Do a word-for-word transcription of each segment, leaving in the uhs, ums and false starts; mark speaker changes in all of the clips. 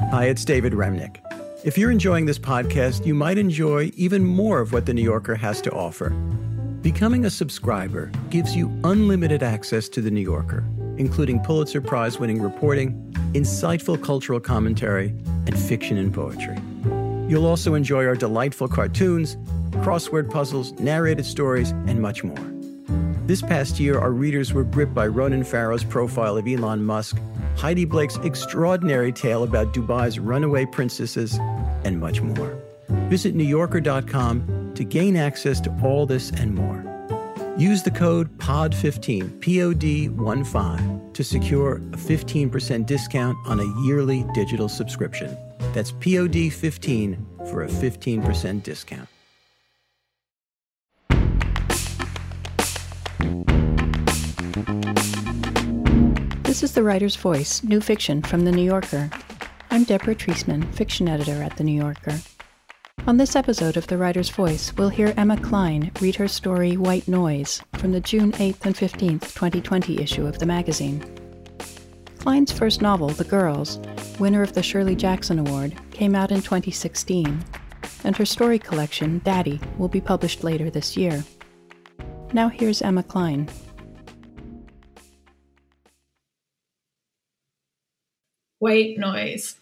Speaker 1: Hi, it's David Remnick. If you're enjoying this podcast, you might enjoy even more of what The New Yorker has to offer. Becoming a subscriber gives you unlimited access to The New Yorker, including Pulitzer Prize-winning reporting, insightful cultural commentary, and fiction and poetry. You'll also enjoy our delightful cartoons, crossword puzzles, narrated stories, and much more. This past year, our readers were gripped by Ronan Farrow's profile of Elon Musk, Heidi Blake's extraordinary tale about Dubai's runaway princesses, and much more. Visit New Yorker dot com to gain access to all this and more. Use the code P O D fifteen, P O D fifteen, to secure a fifteen percent discount on a yearly digital subscription. That's P O D fifteen for a fifteen percent discount.
Speaker 2: This is The Writer's Voice, new fiction from The New Yorker. I'm Deborah Treisman, fiction editor at The New Yorker. On this episode of The Writer's Voice, we'll hear Emma Cline read her story White Noise from the June eighth and fifteenth, twenty twenty issue of the magazine. Cline's first novel, The Girls, winner of the Shirley Jackson Award, came out in twenty sixteen, and her story collection, Daddy, will be published later this year. Now here's Emma Cline.
Speaker 3: White Noise.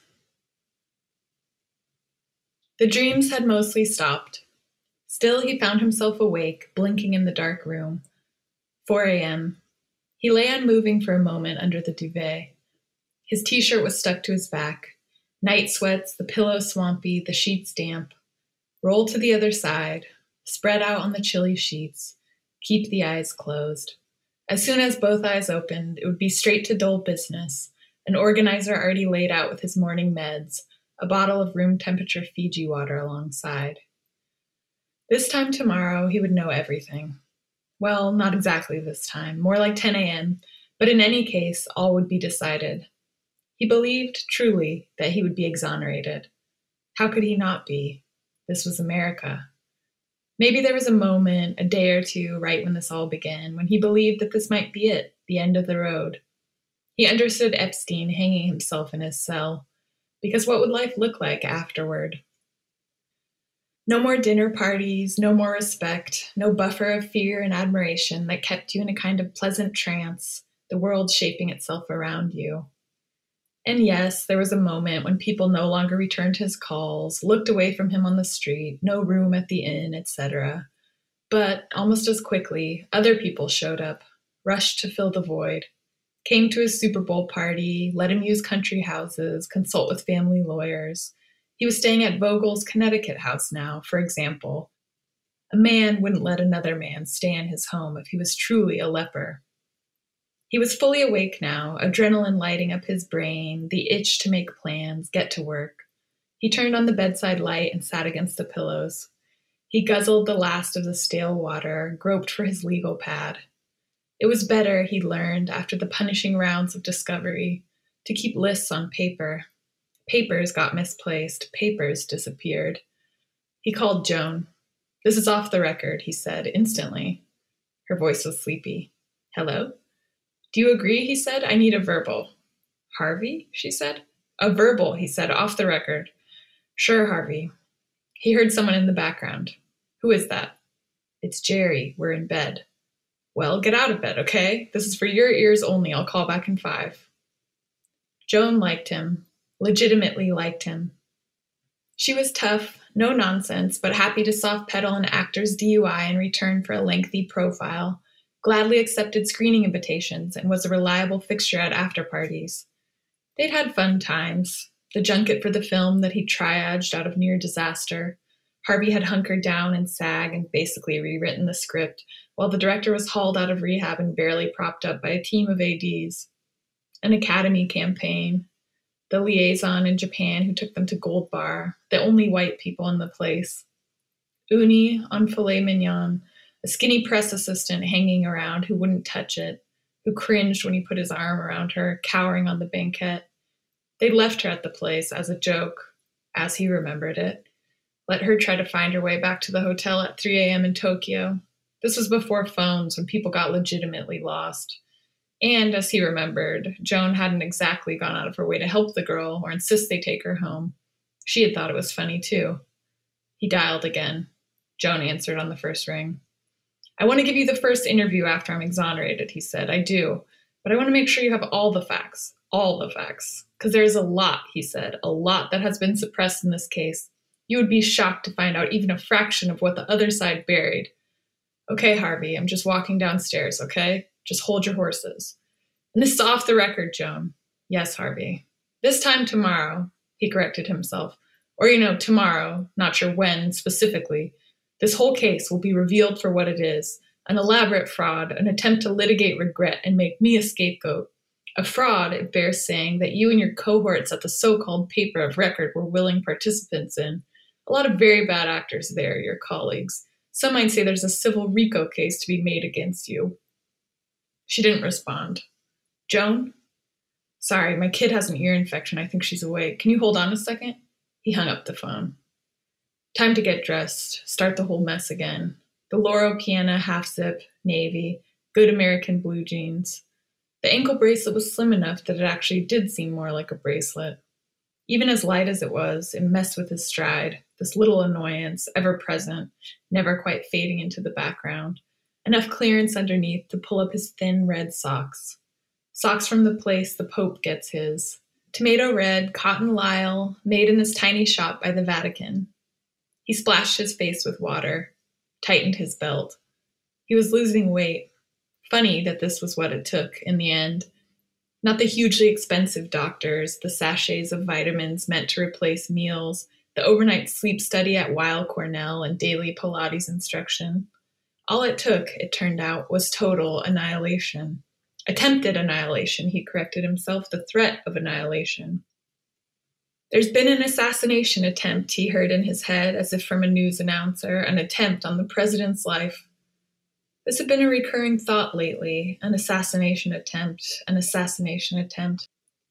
Speaker 3: The dreams had mostly stopped. Still, he found himself awake, blinking in the dark room. four a.m. He lay unmoving for a moment under the duvet. His t-shirt was stuck to his back. Night sweats, the pillow swampy, the sheets damp. Roll to the other side. Spread out on the chilly sheets. Keep the eyes closed. As soon as both eyes opened, it would be straight to dull business. An organizer already laid out with his morning meds, a bottle of room temperature Fiji water alongside. This time tomorrow, he would know everything. Well, not exactly this time, more like ten a.m., but in any case, all would be decided. He believed, truly, that he would be exonerated. How could he not be? This was America. Maybe there was a moment, a day or two, right when this all began, when he believed that this might be it, the end of the road. He understood Epstein hanging himself in his cell, because what would life look like afterward? No more dinner parties, no more respect, no buffer of fear and admiration that kept you in a kind of pleasant trance, the world shaping itself around you. And yes, there was a moment when people no longer returned his calls, looked away from him on the street, no room at the inn, et cetera. But almost as quickly, other people showed up, rushed to fill the void. Came to his Super Bowl party, let him use country houses, consult with family lawyers. He was staying at Vogel's Connecticut house now, for example. A man wouldn't let another man stay in his home if he was truly a leper. He was fully awake now, adrenaline lighting up his brain, the itch to make plans, get to work. He turned on the bedside light and sat against the pillows. He guzzled the last of the stale water, groped for his legal pad. It was better, he learned, after the punishing rounds of discovery, to keep lists on paper. Papers got misplaced, papers disappeared. He called Joan. "This is off the record," he said, instantly. Her voice was sleepy. "Hello?" "Do you agree?" he said. "I need a verbal." "Harvey?" she said. "A verbal," he said, "off the record." "Sure, Harvey." He heard someone in the background. "Who is that?" "It's Jerry. We're in bed." "Well, get out of bed, okay? This is for your ears only. I'll call back in five." Joan liked him, legitimately liked him. She was tough, no nonsense, but happy to soft pedal an actor's D U I in return for a lengthy profile, gladly accepted screening invitations, and was a reliable fixture at after-parties. They'd had fun times, the junket for the film that he triaged out of near disaster. Harvey had hunkered down in SAG and basically rewritten the script, while the director was hauled out of rehab and barely propped up by a team of A Ds. An Academy campaign, the liaison in Japan who took them to Gold Bar, the only white people in the place. Uni on filet mignon, a skinny press assistant hanging around who wouldn't touch it, who cringed when he put his arm around her, cowering on the banquette. They'd left her at the place as a joke, as he remembered it. Let her try to find her way back to the hotel at three a.m. in Tokyo. This was before phones, when people got legitimately lost. And as he remembered, Joan hadn't exactly gone out of her way to help the girl or insist they take her home. She had thought it was funny, too. He dialed again. Joan answered on the first ring. I want to give you the first interview after I'm exonerated, he said. I do. But I want to make sure you have all the facts. All the facts. Because there's a lot, he said. A lot that has been suppressed in this case. You would be shocked to find out even a fraction of what the other side buried. Okay, Harvey, I'm just walking downstairs, okay? Just hold your horses. And this is off the record, Joan. Yes, Harvey. This time tomorrow, he corrected himself. Or, you know, tomorrow, not sure when specifically, this whole case will be revealed for what it is. An elaborate fraud, an attempt to litigate regret and make me a scapegoat. A fraud, it bears saying, that you and your cohorts at the so-called paper of record were willing participants in. A lot of very bad actors there, your colleagues. Some might say there's a civil RICO case to be made against you. She didn't respond. Joan? Sorry, my kid has an ear infection. I think she's awake. Can you hold on a second? He hung up the phone. Time to get dressed, start the whole mess again. The Loro Piana half-zip, navy, good American blue jeans. The ankle bracelet was slim enough that it actually did seem more like a bracelet. Even as light as it was, it messed with his stride, this little annoyance, ever present, never quite fading into the background. Enough clearance underneath to pull up his thin red socks. Socks from the place the Pope gets his. Tomato red, cotton lisle, made in this tiny shop by the Vatican. He splashed his face with water, tightened his belt. He was losing weight. Funny that this was what it took in the end. Not the hugely expensive doctors, the sachets of vitamins meant to replace meals, the overnight sleep study at Weill Cornell, and daily Pilates instruction. All it took, it turned out, was total annihilation. Attempted annihilation, he corrected himself, the threat of annihilation. There's been an assassination attempt, he heard in his head, as if from a news announcer, an attempt on the president's life. This had been a recurring thought lately, an assassination attempt, an assassination attempt.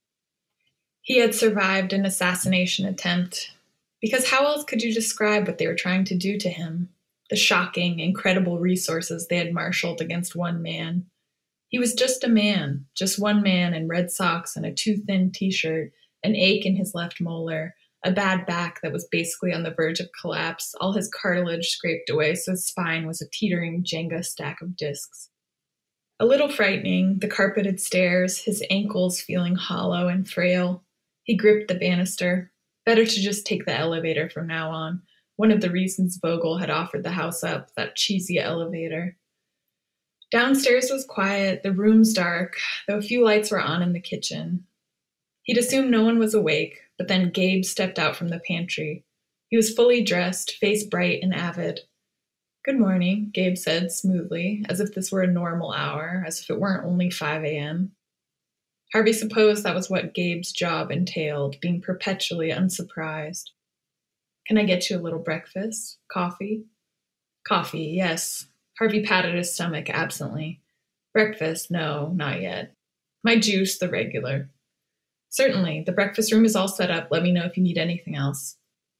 Speaker 3: He had survived an assassination attempt, because how else could you describe what they were trying to do to him? The shocking, incredible resources they had marshaled against one man. He was just a man, just one man in red socks and a too-thin t-shirt, an ache in his left molar, a bad back that was basically on the verge of collapse, all his cartilage scraped away so his spine was a teetering Jenga stack of discs. A little frightening, the carpeted stairs, his ankles feeling hollow and frail. He gripped the banister. Better to just take the elevator from now on. One of the reasons Vogel had offered the house up, that cheesy elevator. Downstairs was quiet, the rooms dark, though a few lights were on in the kitchen. He'd assumed no one was awake, but then Gabe stepped out from the pantry. He was fully dressed, face bright and avid. Good morning, Gabe said smoothly, as if this were a normal hour, as if it weren't only five a.m. Harvey supposed that was what Gabe's job entailed, being perpetually unsurprised. Can I get you a little breakfast? Coffee? Coffee, yes. Harvey patted his stomach absently. Breakfast, no, not yet. My juice, the regular. Certainly, the breakfast room is all set up. Let me know if you need anything else.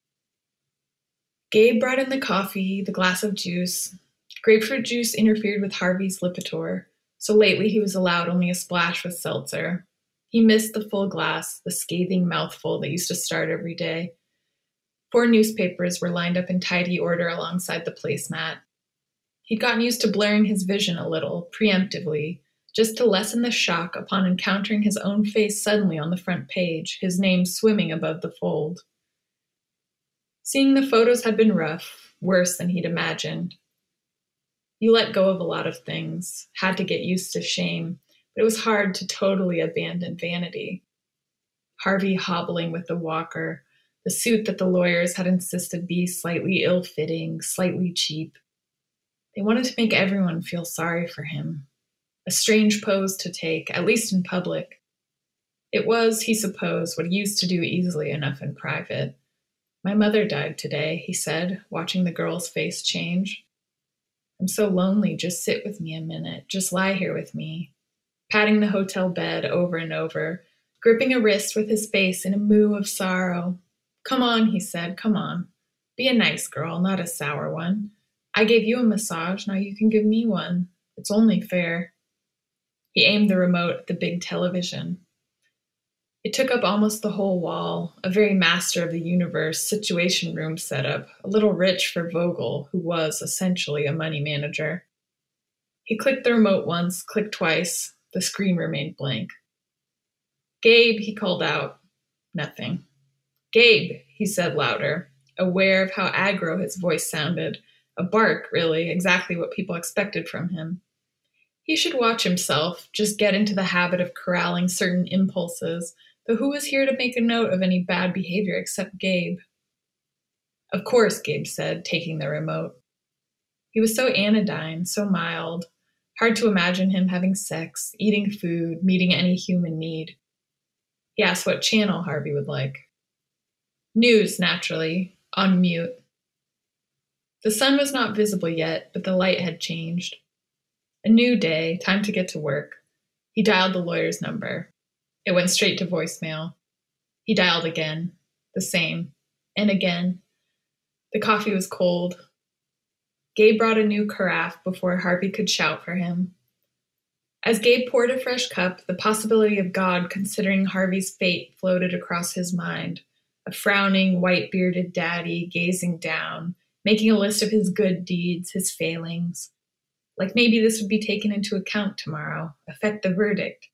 Speaker 3: Gabe brought in the coffee, the glass of juice. Grapefruit juice interfered with Harvey's Lipitor, so lately he was allowed only a splash with seltzer. He missed the full glass, the scathing mouthful that used to start every day. Four newspapers were lined up in tidy order alongside the placemat. He'd gotten used to blurring his vision a little, preemptively, just to lessen the shock upon encountering his own face suddenly on the front page, his name swimming above the fold. Seeing the photos had been rough, worse than he'd imagined. You let go of a lot of things, had to get used to shame, but it was hard to totally abandon vanity. Harvey hobbling with the walker, the suit that the lawyers had insisted be slightly ill-fitting, slightly cheap. They wanted to make everyone feel sorry for him. A strange pose to take, at least in public. It was, he supposed, what he used to do easily enough in private. My mother died today, he said, watching the girl's face change. I'm so lonely, just sit with me a minute, just lie here with me. Patting the hotel bed over and over, gripping a wrist with his face in a moue of sorrow. Come on, he said, come on. Be a nice girl, not a sour one. I gave you a massage, now you can give me one. It's only fair. He aimed the remote at the big television. It took up almost the whole wall, a very master of the universe situation room setup, a little rich for Vogel, who was essentially a money manager. He clicked the remote once, clicked twice. The screen remained blank. "Gabe," he called out. Nothing. "Gabe," he said louder, aware of how aggro his voice sounded. A bark, really, exactly what people expected from him. He should watch himself, just get into the habit of corralling certain impulses, though who was here to make a note of any bad behavior except Gabe? "Of course," Gabe said, taking the remote. He was so anodyne, so mild. Hard to imagine him having sex, eating food, meeting any human need. He asked what channel Harvey would like. News, naturally, on mute. The sun was not visible yet, but the light had changed. A new day, time to get to work. He dialed the lawyer's number. It went straight to voicemail. He dialed again. The same. And again. The coffee was cold. Gabe brought a new carafe before Harvey could shout for him. As Gabe poured a fresh cup, the possibility of God considering Harvey's fate floated across his mind. A frowning, white-bearded daddy gazing down, making a list of his good deeds, his failings. Like maybe this would be taken into account tomorrow, affect the verdict.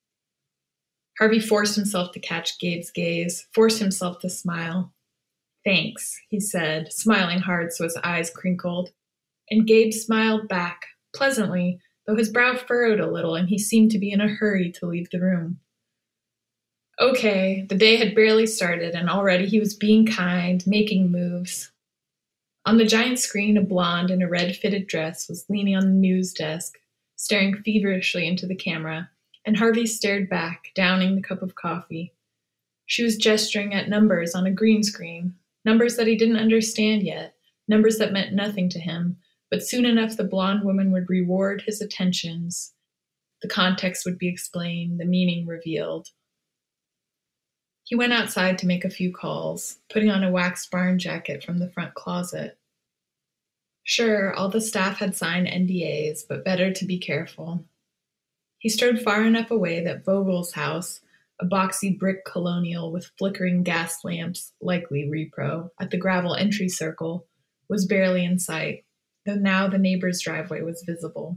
Speaker 3: Harvey forced himself to catch Gabe's gaze, forced himself to smile. "Thanks," he said, smiling hard so his eyes crinkled. And Gabe smiled back, pleasantly, though his brow furrowed a little and he seemed to be in a hurry to leave the room. Okay, the day had barely started and already he was being kind, making moves. On the giant screen, a blonde in a red-fitted dress was leaning on the news desk, staring feverishly into the camera, and Harvey stared back, downing the cup of coffee. She was gesturing at numbers on a green screen, numbers that he didn't understand yet, numbers that meant nothing to him, but soon enough the blonde woman would reward his attentions. The context would be explained, the meaning revealed. He went outside to make a few calls, putting on a waxed barn jacket from the front closet. Sure, all the staff had signed N D As, but better to be careful. He strode far enough away that Vogel's house, a boxy brick colonial with flickering gas lamps, likely repro, at the gravel entry circle, was barely in sight, though now the neighbor's driveway was visible.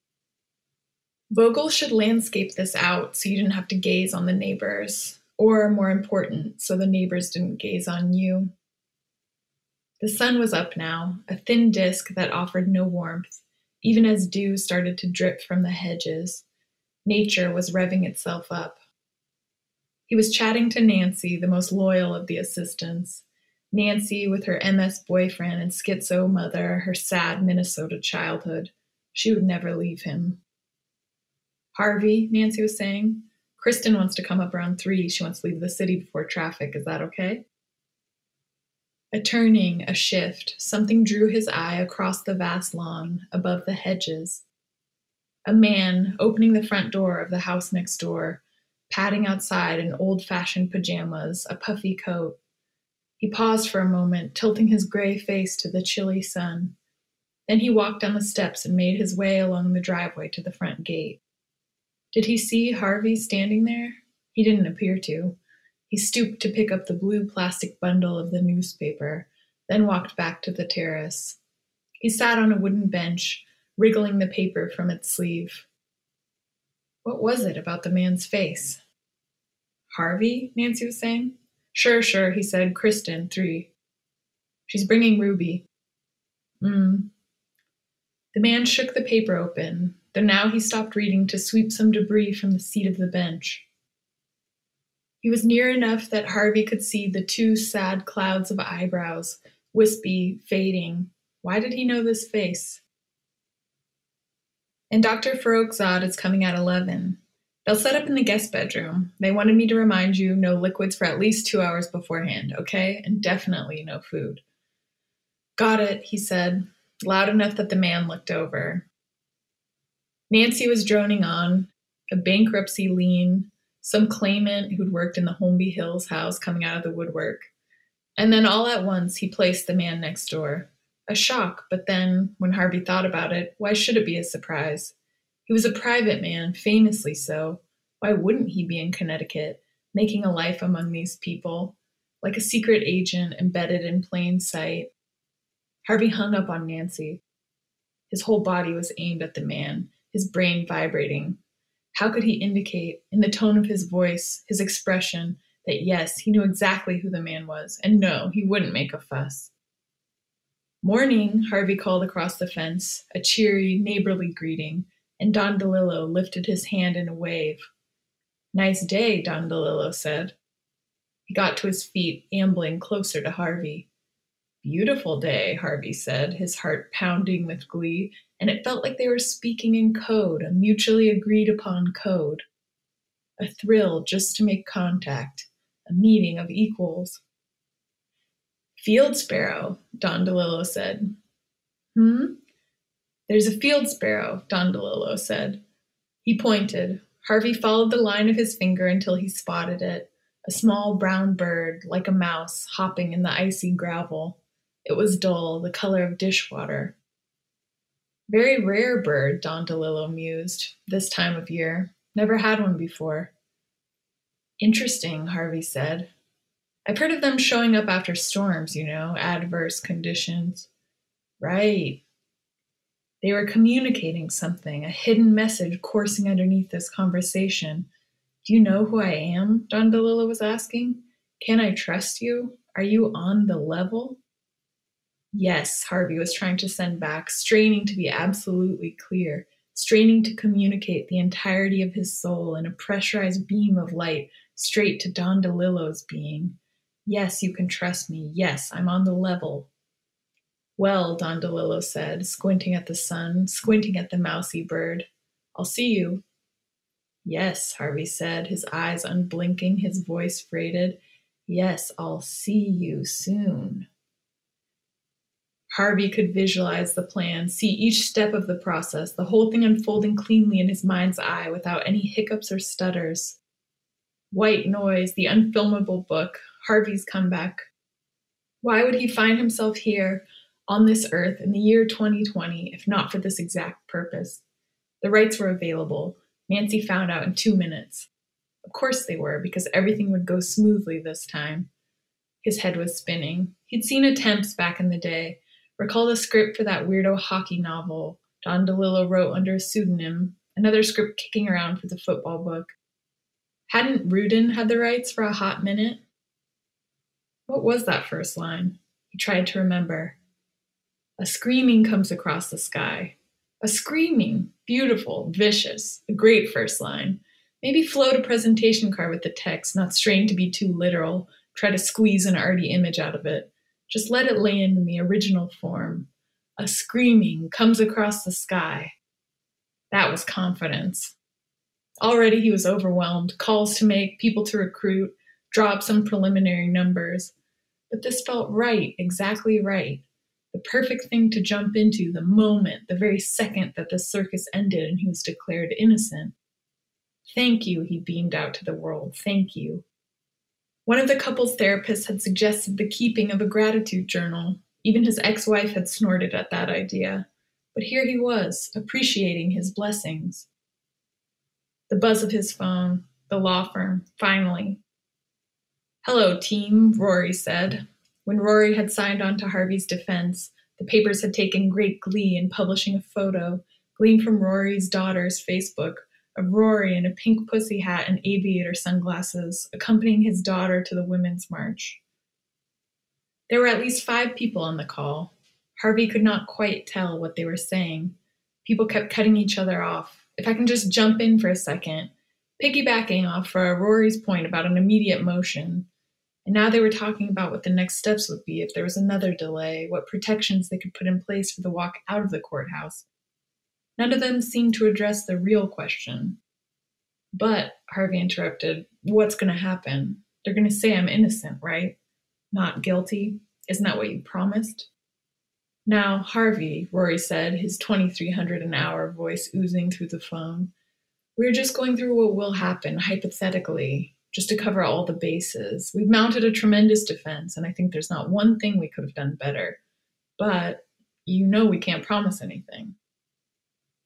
Speaker 3: Vogel should landscape this out so you didn't have to gaze on the neighbors, or, more important, so the neighbors didn't gaze on you. The sun was up now, a thin disk that offered no warmth, even as dew started to drip from the hedges. Nature was revving itself up. He was chatting to Nancy, the most loyal of the assistants. Nancy with her M S boyfriend and schizo mother, her sad Minnesota childhood. She would never leave him. "Harvey," Nancy was saying, "Kristen wants to come up around three. She wants to leave the city before traffic. Is that okay?" A turning, a shift, something drew his eye across the vast lawn, above the hedges. A man opening the front door of the house next door, padding outside in old-fashioned pajamas, a puffy coat. He paused for a moment, tilting his gray face to the chilly sun. Then he walked down the steps and made his way along the driveway to the front gate. Did he see Harvey standing there? He didn't appear to. He stooped to pick up the blue plastic bundle of the newspaper, then walked back to the terrace. He sat on a wooden bench, wriggling the paper from its sleeve. What was it about the man's face? "Harvey?" Nancy was saying. "Sure, sure," he said. "Kristen, three. She's bringing Ruby." Hmm. The man shook the paper open, though now he stopped reading to sweep some debris from the seat of the bench. He was near enough that Harvey could see the two sad clouds of eyebrows, wispy, fading. Why did he know this face? "And Doctor Farrokhzad is coming at eleven. They'll set up in the guest bedroom. They wanted me to remind you no liquids for at least two hours beforehand, okay? And definitely no food." "Got it," he said, loud enough that the man looked over. Nancy was droning on, a bankruptcy lien, some claimant who'd worked in the Holmby Hills house coming out of the woodwork. And then all at once, he placed the man next door. A shock, but then, when Harvey thought about it, why should it be a surprise? He was a private man, famously so. Why wouldn't he be in Connecticut, making a life among these people, like a secret agent embedded in plain sight? Harvey hung up on Nancy. His whole body was aimed at the man, his brain vibrating. How could he indicate, in the tone of his voice, his expression, that yes, he knew exactly who the man was, and no, he wouldn't make a fuss? "Morning," Harvey called across the fence, a cheery, neighborly greeting, and Don DeLillo lifted his hand in a wave. "Nice day," Don DeLillo said. He got to his feet, ambling closer to Harvey. "Beautiful day," Harvey said, his heart pounding with glee, and it felt like they were speaking in code, a mutually agreed upon code. A thrill just to make contact, a meeting of equals. "Field sparrow," Don DeLillo said. "Hmm?" "There's a field sparrow," Don DeLillo said. He pointed. Harvey followed the line of his finger until he spotted it, a small brown bird, like a mouse, hopping in the icy gravel. It was dull, the color of dishwater. "Very rare bird," Don DeLillo mused, this time of year. "Never had one before." "Interesting," Harvey said. "I've heard of them showing up after storms, you know, adverse conditions." "Right." They were communicating something, a hidden message coursing underneath this conversation. "Do you know who I am?" Don DeLillo was asking. "Can I trust you? Are you on the level?" "Yes," Harvey was trying to send back, straining to be absolutely clear, straining to communicate the entirety of his soul in a pressurized beam of light straight to Don DeLillo's being. "Yes, you can trust me. Yes, I'm on the level." "Well," Don DeLillo said, squinting at the sun, squinting at the mousy bird, "I'll see you." "Yes," Harvey said, his eyes unblinking, his voice freighted. "Yes, I'll see you soon." Harvey could visualize the plan, see each step of the process, the whole thing unfolding cleanly in his mind's eye without any hiccups or stutters. White Noise, the unfilmable book, Harvey's comeback. Why would he find himself here, on this earth, in the year twenty twenty, if not for this exact purpose? The rights were available. Nancy found out in two minutes. Of course they were, because everything would go smoothly this time. His head was spinning. He'd seen attempts back in the day, recalled a script for that weirdo hockey novel Don DeLillo wrote under a pseudonym, another script kicking around for the football book. Hadn't Rudin had the rights for a hot minute? What was that first line? He tried to remember. A screaming comes across the sky. A screaming, beautiful, vicious, a great first line. Maybe float a presentation card with the text, not strain to be too literal, try to squeeze an arty image out of it. Just let it land in the original form. A screaming comes across the sky. That was confidence. Already he was overwhelmed, calls to make, people to recruit, draw up some preliminary numbers. But this felt right, exactly right. The perfect thing to jump into the moment, the very second that the circus ended and he was declared innocent. "Thank you," he beamed out to the world. "Thank you." One of the couple's therapists had suggested the keeping of a gratitude journal. Even his ex-wife had snorted at that idea. But here he was, appreciating his blessings. The buzz of his phone, the law firm, finally. "Hello, team," Rory said. When Rory had signed on to Harvey's defense, the papers had taken great glee in publishing a photo, gleaned from Rory's daughter's Facebook, of Rory in a pink pussy hat and aviator sunglasses, accompanying his daughter to the Women's March. There were at least five people on the call. Harvey could not quite tell what they were saying. People kept cutting each other off. If I can just jump in for a second, piggybacking off for Rory's point about an immediate motion. And now they were talking about what the next steps would be if there was another delay, what protections they could put in place for the walk out of the courthouse. None of them seemed to address the real question. "But," Harvey interrupted, "what's going to happen? They're going to say I'm innocent, right? Not guilty? Isn't that what you promised?" "Now, Harvey," Rory said, his twenty-three hundred an hour voice oozing through the phone, "we're just going through what will happen, hypothetically, just to cover all the bases. We've mounted a tremendous defense, and I think there's not one thing we could have done better. But you know we can't promise anything."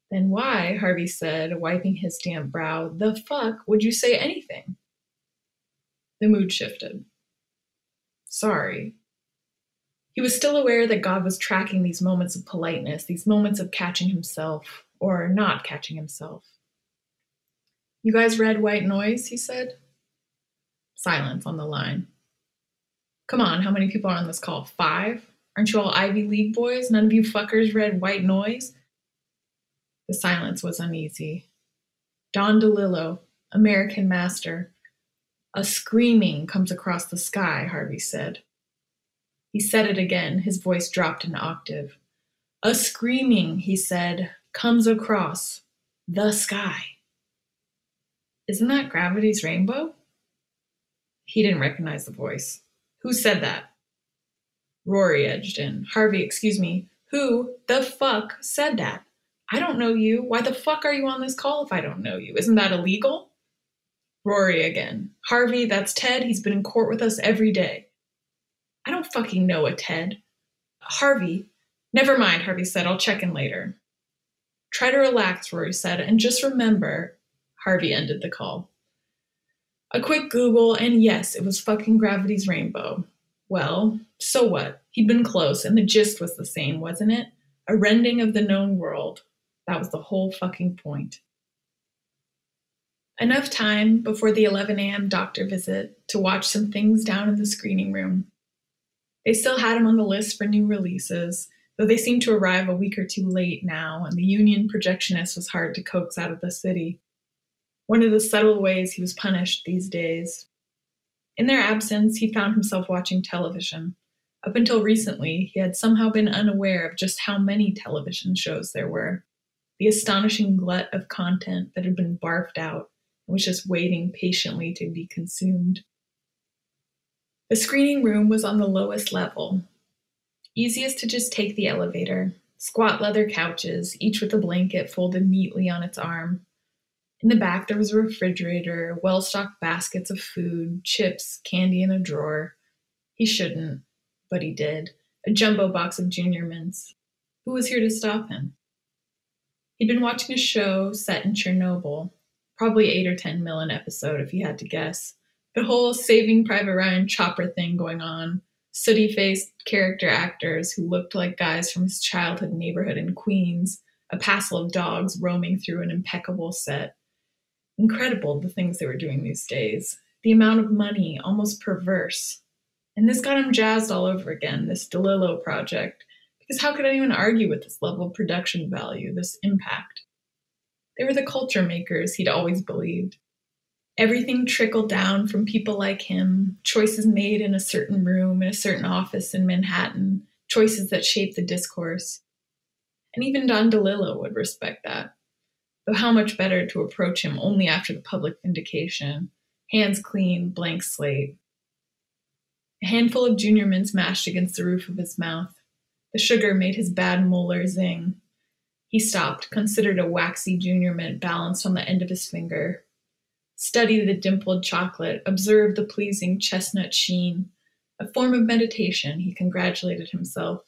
Speaker 3: Then why, Harvey said, wiping his damp brow, the fuck would you say anything? The mood shifted. Sorry. He was still aware that God was tracking these moments of politeness, these moments of catching himself, or not catching himself. You guys read White Noise, he said. Silence on the line. Come on, how many people are on this call? Five? Aren't you all Ivy League boys? None of you fuckers read White Noise? The silence was uneasy. Don DeLillo, American Master. A screaming comes across the sky, Harvey said. He said it again, his voice dropped an octave. A screaming, he said, comes across the sky. Isn't that Gravity's Rainbow? He didn't recognize the voice. Who said that? Rory edged in. Harvey, excuse me, who the fuck said that? I don't know you. Why the fuck are you on this call if I don't know you? Isn't that illegal? Rory again. Harvey, that's Ted. He's been in court with us every day. I don't fucking know a Ted. Harvey. Never mind, Harvey said. I'll check in later. Try to relax, Rory said, and just remember, Harvey ended the call. A quick Google, and yes, it was fucking Gravity's Rainbow. Well, so what? He'd been close, and the gist was the same, wasn't it? A rending of the known world. That was the whole fucking point. Enough time before the eleven a.m. doctor visit to watch some things down in the screening room. They still had him on the list for new releases, though they seemed to arrive a week or two late now, and the union projectionist was hard to coax out of the city. One of the subtle ways he was punished these days. In their absence, he found himself watching television. Up until recently, he had somehow been unaware of just how many television shows there were. The astonishing glut of content that had been barfed out and was just waiting patiently to be consumed. The screening room was on the lowest level. Easiest to just take the elevator. Squat leather couches, each with a blanket folded neatly on its arm. In the back, there was a refrigerator, well-stocked baskets of food, chips, candy in a drawer. He shouldn't, but he did. A jumbo box of Junior Mints. Who was here to stop him? He'd been watching a show set in Chernobyl, probably eight or ten mil an episode if he had to guess. The whole Saving Private Ryan chopper thing going on, sooty-faced character actors who looked like guys from his childhood neighborhood in Queens, a passel of dogs roaming through an impeccable set. Incredible, the things they were doing these days. The amount of money, almost perverse. And this got him jazzed all over again, this DeLillo project. Because how could anyone argue with this level of production value, this impact? They were the culture makers he'd always believed. Everything trickled down from people like him, choices made in a certain room, in a certain office in Manhattan, choices that shaped the discourse. And even Don DeLillo would respect that. Though how much better to approach him only after the public vindication. Hands clean, blank slate. A handful of Junior Mints mashed against the roof of his mouth. The sugar made his bad molar zing. He stopped, considered a waxy Junior Mint balanced on the end of his finger. Studied the dimpled chocolate, observed the pleasing chestnut sheen. A form of meditation, he congratulated himself.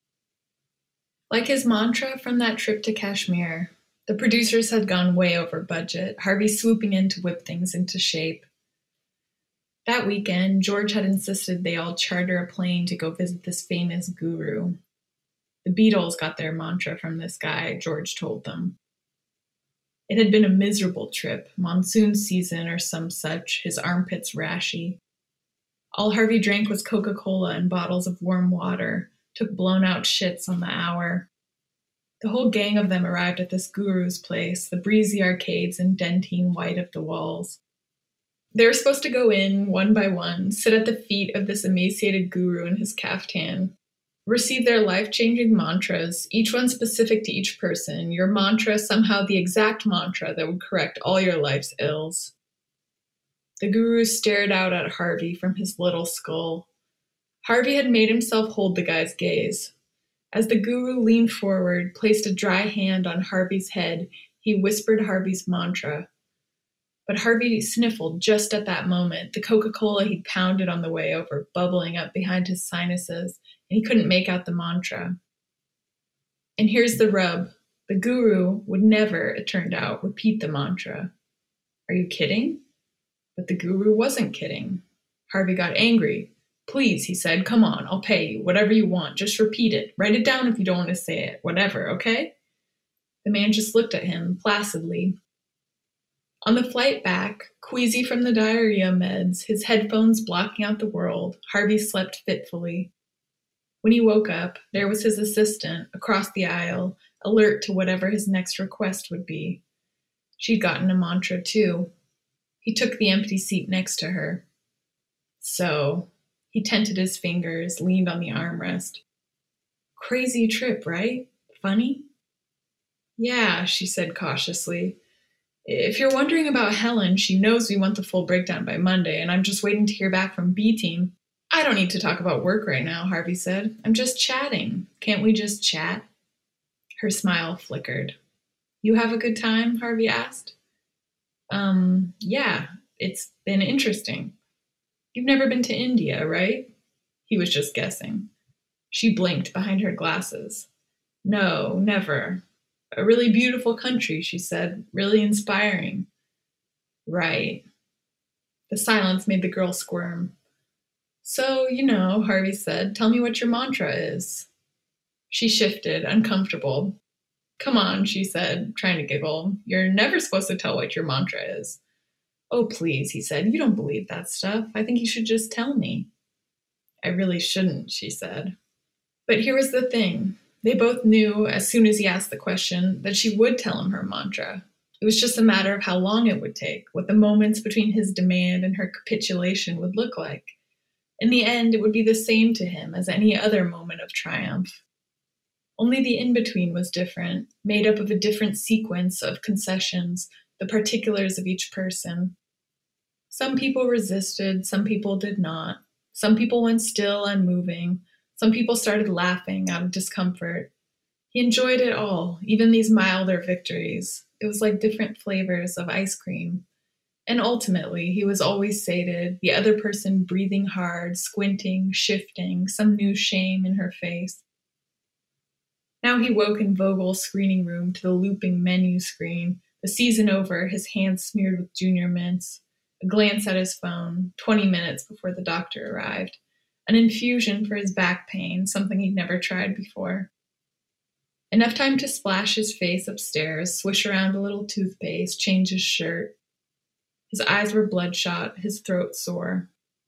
Speaker 3: Like his mantra from that trip to Kashmir, the producers had gone way over budget, Harvey swooping in to whip things into shape. That weekend, George had insisted they all charter a plane to go visit this famous guru. The Beatles got their mantra from this guy, George told them. It had been a miserable trip, monsoon season or some such, his armpits rashy. All Harvey drank was Coca-Cola and bottles of warm water, took blown-out shits on the hour. The whole gang of them arrived at this guru's place, the breezy arcades and dentine white of the walls. They were supposed to go in, one by one, sit at the feet of this emaciated guru in his caftan, receive their life-changing mantras, each one specific to each person, your mantra somehow the exact mantra that would correct all your life's ills. The guru stared out at Harvey from his little skull. Harvey had made himself hold the guy's gaze. As the guru leaned forward, placed a dry hand on Harvey's head, he whispered Harvey's mantra. But Harvey sniffled just at that moment, the Coca-Cola he'd pounded on the way over bubbling up behind his sinuses, and he couldn't make out the mantra. And here's the rub. The guru would never, it turned out, repeat the mantra. Are you kidding? But the guru wasn't kidding. Harvey got angry. Please, he said, come on, I'll pay you, whatever you want. Just repeat it. Write it down if you don't want to say it. Whatever, okay? The man just looked at him placidly. On the flight back, queasy from the diarrhea meds, his headphones blocking out the world, Harvey slept fitfully. When he woke up, there was his assistant across the aisle, alert to whatever his next request would be. She'd gotten a mantra, too. He took the empty seat next to her. So, he tented his fingers, leaned on the armrest. Crazy trip, right? Funny? Yeah, she said cautiously. If you're wondering about Helen, she knows we want the full breakdown by Monday, and I'm just waiting to hear back from B Team. I don't need to talk about work right now, Harvey said. I'm just chatting. Can't we just chat? Her smile flickered. You have a good time? Harvey asked. Um, yeah, it's been interesting. You've never been to India, right? He was just guessing. She blinked behind her glasses. No, never. A really beautiful country, she said. Really inspiring. Right. The silence made the girl squirm. So, you know, Harvey said, tell me what your mantra is. She shifted, uncomfortable. Come on, she said, trying to giggle. You're never supposed to tell what your mantra is. Oh, please, he said. You don't believe that stuff. I think you should just tell me. I really shouldn't, she said. But here was the thing. They both knew, as soon as he asked the question, that she would tell him her mantra. It was just a matter of how long it would take, what the moments between his demand and her capitulation would look like. In the end, it would be the same to him as any other moment of triumph. Only the in-between was different, made up of a different sequence of concessions, the particulars of each person. Some people resisted, some people did not. Some people went still, unmoving. Some people started laughing out of discomfort. He enjoyed it all, even these milder victories. It was like different flavors of ice cream. And ultimately, he was always sated, the other person breathing hard, squinting, shifting, some new shame in her face. Now he woke in Vogel's screening room to the looping menu screen, the season over, his hands smeared with junior mints, a glance at his phone, twenty minutes before the doctor arrived, an infusion for his back pain, something he'd never tried before. Enough time to splash his face upstairs, swish around a little toothpaste, change his shirt. His eyes were bloodshot, his throat sore.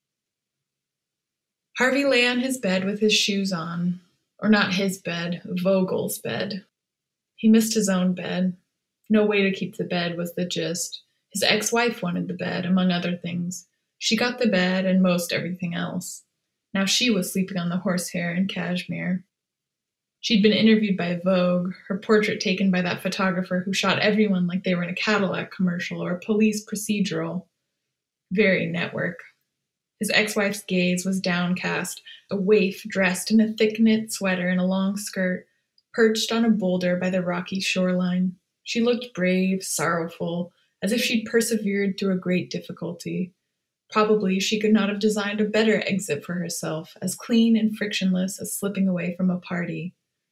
Speaker 3: Harvey lay on his bed with his shoes on. Or not his bed, Vogel's bed. He missed his own bed. No way to keep the bed was the gist. His ex-wife wanted the bed, among other things. She got the bed and most everything else. Now she was sleeping on the horsehair and cashmere. She'd been interviewed by Vogue, her portrait taken by that photographer who shot everyone like they were in a Cadillac commercial or a police procedural. Very network. His ex-wife's gaze was downcast, a waif dressed in a thick knit sweater and a long skirt, perched on a boulder by the rocky shoreline. She looked brave, sorrowful, as if she'd persevered through a great difficulty. Probably she could not have designed a better exit for herself, as clean and frictionless as slipping away from a party.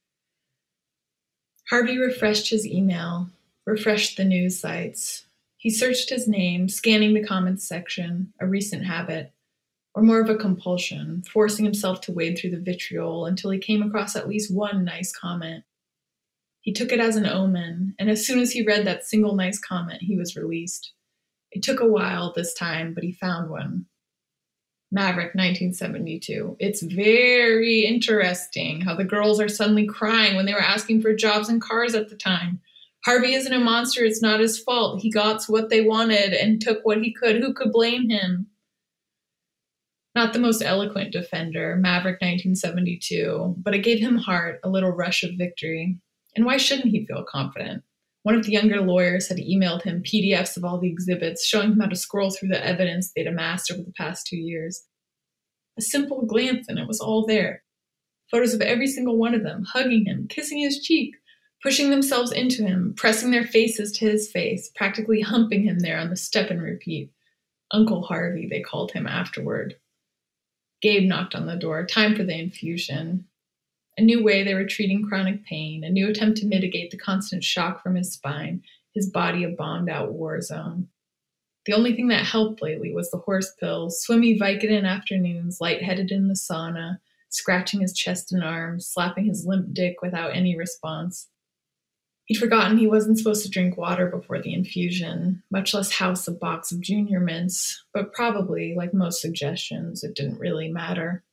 Speaker 3: Harvey refreshed his email, refreshed the news sites. He searched his name, scanning the comments section, a recent habit. Or more of a compulsion, forcing himself to wade through the vitriol until he came across at least one nice comment. He took it as an omen, and as soon as he read that single nice comment, he was released. It took a while this time, but he found one. Maverick, nineteen seventy-two. It's very interesting how the girls are suddenly crying when they were asking for jobs and cars at the time. Harvey isn't a monster, it's not his fault. He got what they wanted and took what he could. Who could blame him? Not the most eloquent defender, Maverick nineteen seventy-two, but it gave him heart, a little rush of victory. And why shouldn't he feel confident? One of the younger lawyers had emailed him P D Fs of all the exhibits, showing him how to scroll through the evidence they'd amassed over the past two years. A simple glance and it was all there. Photos of every single one of them, hugging him, kissing his cheek, pushing themselves into him, pressing their faces to his face, practically humping him there on the step and repeat. Uncle Harvey, they called him afterward. Gabe knocked on the door. Time for the infusion. A new way they were treating chronic pain, a new attempt to mitigate the constant shock from his spine, his body a bombed-out war zone. The only thing that helped lately was the horse pills, swimmy Vicodin afternoons, lightheaded in the sauna, scratching his chest and arms, slapping his limp dick without any response. He'd forgotten he wasn't supposed to drink water before the infusion, much less house a box of Junior Mints, but probably, like most suggestions, it didn't really matter.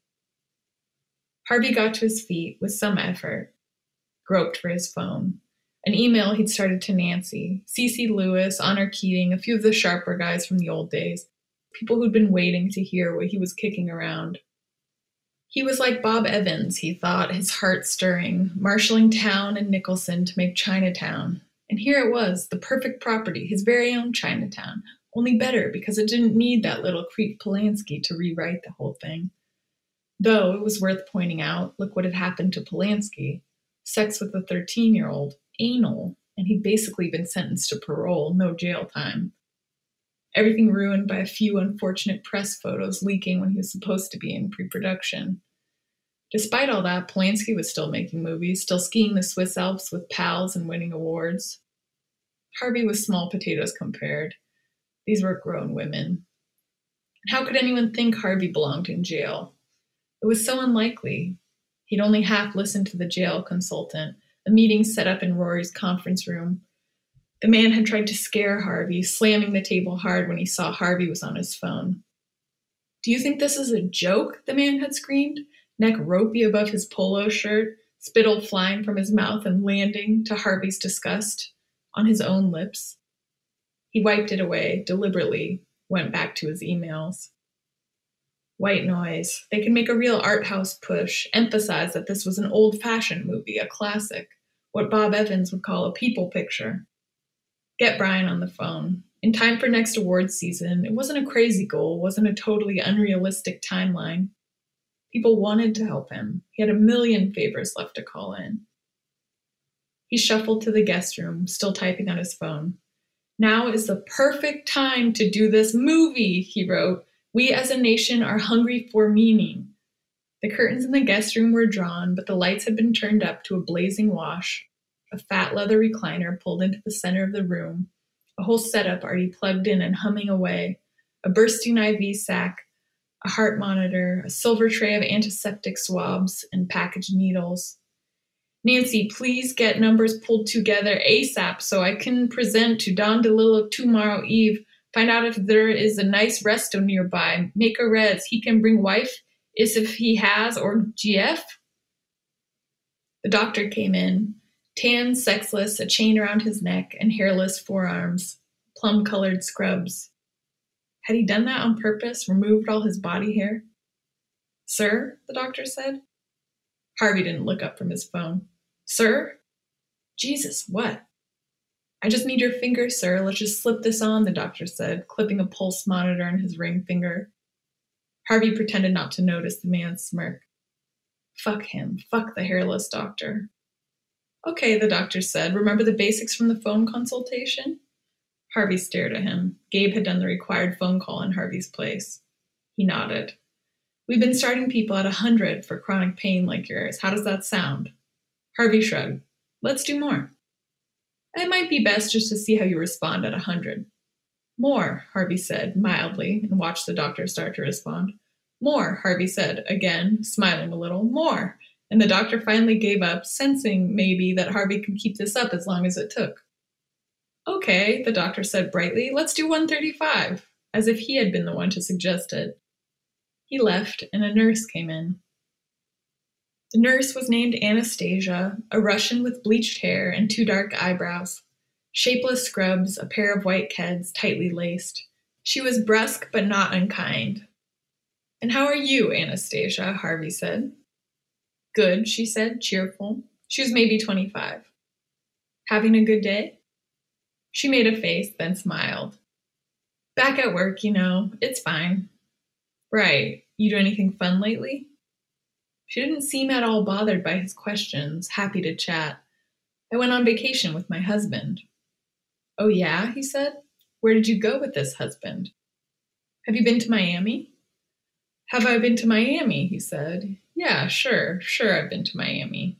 Speaker 3: Harvey got to his feet with some effort, groped for his phone. An email he'd started to Nancy, Cece Lewis, Honor Keating, a few of the sharper guys from the old days, people who'd been waiting to hear what he was kicking around. He was like Bob Evans, he thought, his heart stirring, marshalling town and Nicholson to make Chinatown. And here it was, the perfect property, his very own Chinatown, only better because it didn't need that little creep Polanski to rewrite the whole thing. Though it was worth pointing out, look what had happened to Polanski. Sex with a thirteen-year-old. Anal, and he'd basically been sentenced to parole, no jail time. Everything ruined by a few unfortunate press photos leaking when he was supposed to be in pre-production. Despite all that, Polanski was still making movies, still skiing the Swiss Alps with pals and winning awards. Harvey was small potatoes compared. These were grown women. And how could anyone think Harvey belonged in jail? It was so unlikely. He'd only half listened to the jail consultant, a meeting set up in Rory's conference room. The man had tried to scare Harvey, slamming the table hard when he saw Harvey was on his phone. "Do you think this is a joke?" the man had screamed, neck ropey above his polo shirt, spittle flying from his mouth and landing, to Harvey's disgust, on his own lips. He wiped it away, deliberately, went back to his emails. White noise. They could make a real art house push, emphasize that this was an old-fashioned movie, a classic, what Bob Evans would call a people picture. Get Brian on the phone. In time for next awards season, it wasn't a crazy goal, wasn't a totally unrealistic timeline. People wanted to help him. He had a million favors left to call in. He shuffled to the guest room, still typing on his phone. "Now is the perfect time to do this movie," he wrote. "We as a nation are hungry for meaning." The curtains in the guest room were drawn, but the lights had been turned up to a blazing wash. A fat leather recliner pulled into the center of the room, a whole setup already plugged in and humming away, a bursting I V sac, a heart monitor, a silver tray of antiseptic swabs, and packaged needles. "Nancy, please get numbers pulled together ASAP so I can present to Don DeLillo tomorrow eve. Find out if there is a nice resto nearby. Make a res. He can bring wife, is if he has, or G F." The doctor came in, tan, sexless, a chain around his neck, and hairless forearms, plum-colored scrubs. Had he done that on purpose, removed all his body hair? "Sir?" the doctor said. Harvey didn't look up from his phone. "Sir? Jesus, what?" "I just need your finger, sir. Let's just slip this on," the doctor said, clipping a pulse monitor on his ring finger. Harvey pretended not to notice the man's smirk. Fuck him. Fuck the hairless doctor. "Okay," the doctor said. "Remember the basics from the phone consultation?" Harvey stared at him. Gabe had done the required phone call in Harvey's place. He nodded. "We've been starting people at a hundred for chronic pain like yours. How does that sound?" Harvey shrugged. "Let's do more." "It might be best just to see how you respond at a hundred." "More," Harvey said mildly, and watched the doctor start to respond. "More," Harvey said again, smiling a little. "More." And the doctor finally gave up, sensing maybe that Harvey could keep this up as long as it took. "Okay," the doctor said brightly, "let's do one thirty-five, as if he had been the one to suggest it. He left, and a nurse came in. The nurse was named Anastasia, a Russian with bleached hair and two dark eyebrows, shapeless scrubs, a pair of white keds tightly laced. She was brusque but not unkind. "And how are you, Anastasia?" Harvey said. "Good," she said, cheerful. She was maybe twenty-five. "Having a good day?" She made a face, then smiled. "Back at work, you know. It's fine." "Right. You do anything fun lately?" She didn't seem at all bothered by his questions, happy to chat. "I went on vacation with my husband." "Oh yeah?" he said. "Where did you go with this husband?" "Have you been to Miami?" "Have I been to Miami?" he said. Yeah, sure, sure, I've been to Miami.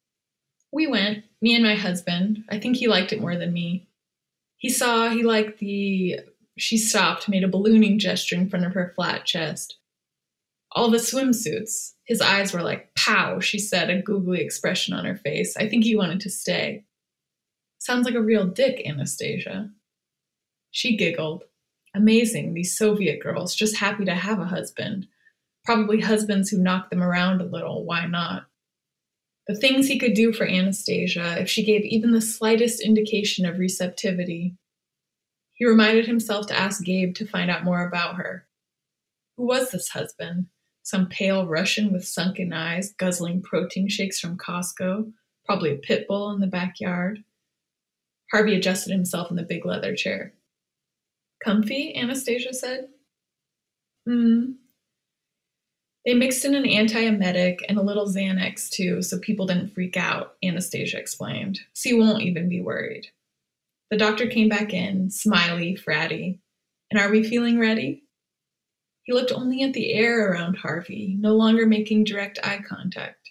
Speaker 3: We went, me and my husband. I think he liked it more than me. He saw, he liked the, she stopped, made a ballooning gesture in front of her flat chest. All the swimsuits. His eyes were like, pow, she said, a googly expression on her face. I think he wanted to stay. Sounds like a real dick, Anastasia. She giggled. Amazing, these Soviet girls, just happy to have a husband. Probably husbands who knock them around a little, why not? The things he could do for Anastasia if she gave even the slightest indication of receptivity. He reminded himself to ask Gabe to find out more about her. Who was this husband? Some pale Russian with sunken eyes, guzzling protein shakes from Costco, probably a pit bull in the backyard. Harvey adjusted himself in the big leather chair. Comfy, Anastasia said. Hmm. They mixed in an antiemetic and a little Xanax, too, so people didn't freak out, Anastasia explained. So you won't even be worried. The doctor came back in, smiley, fratty. And are we feeling ready? He looked only at the air around Harvey, no longer making direct eye contact.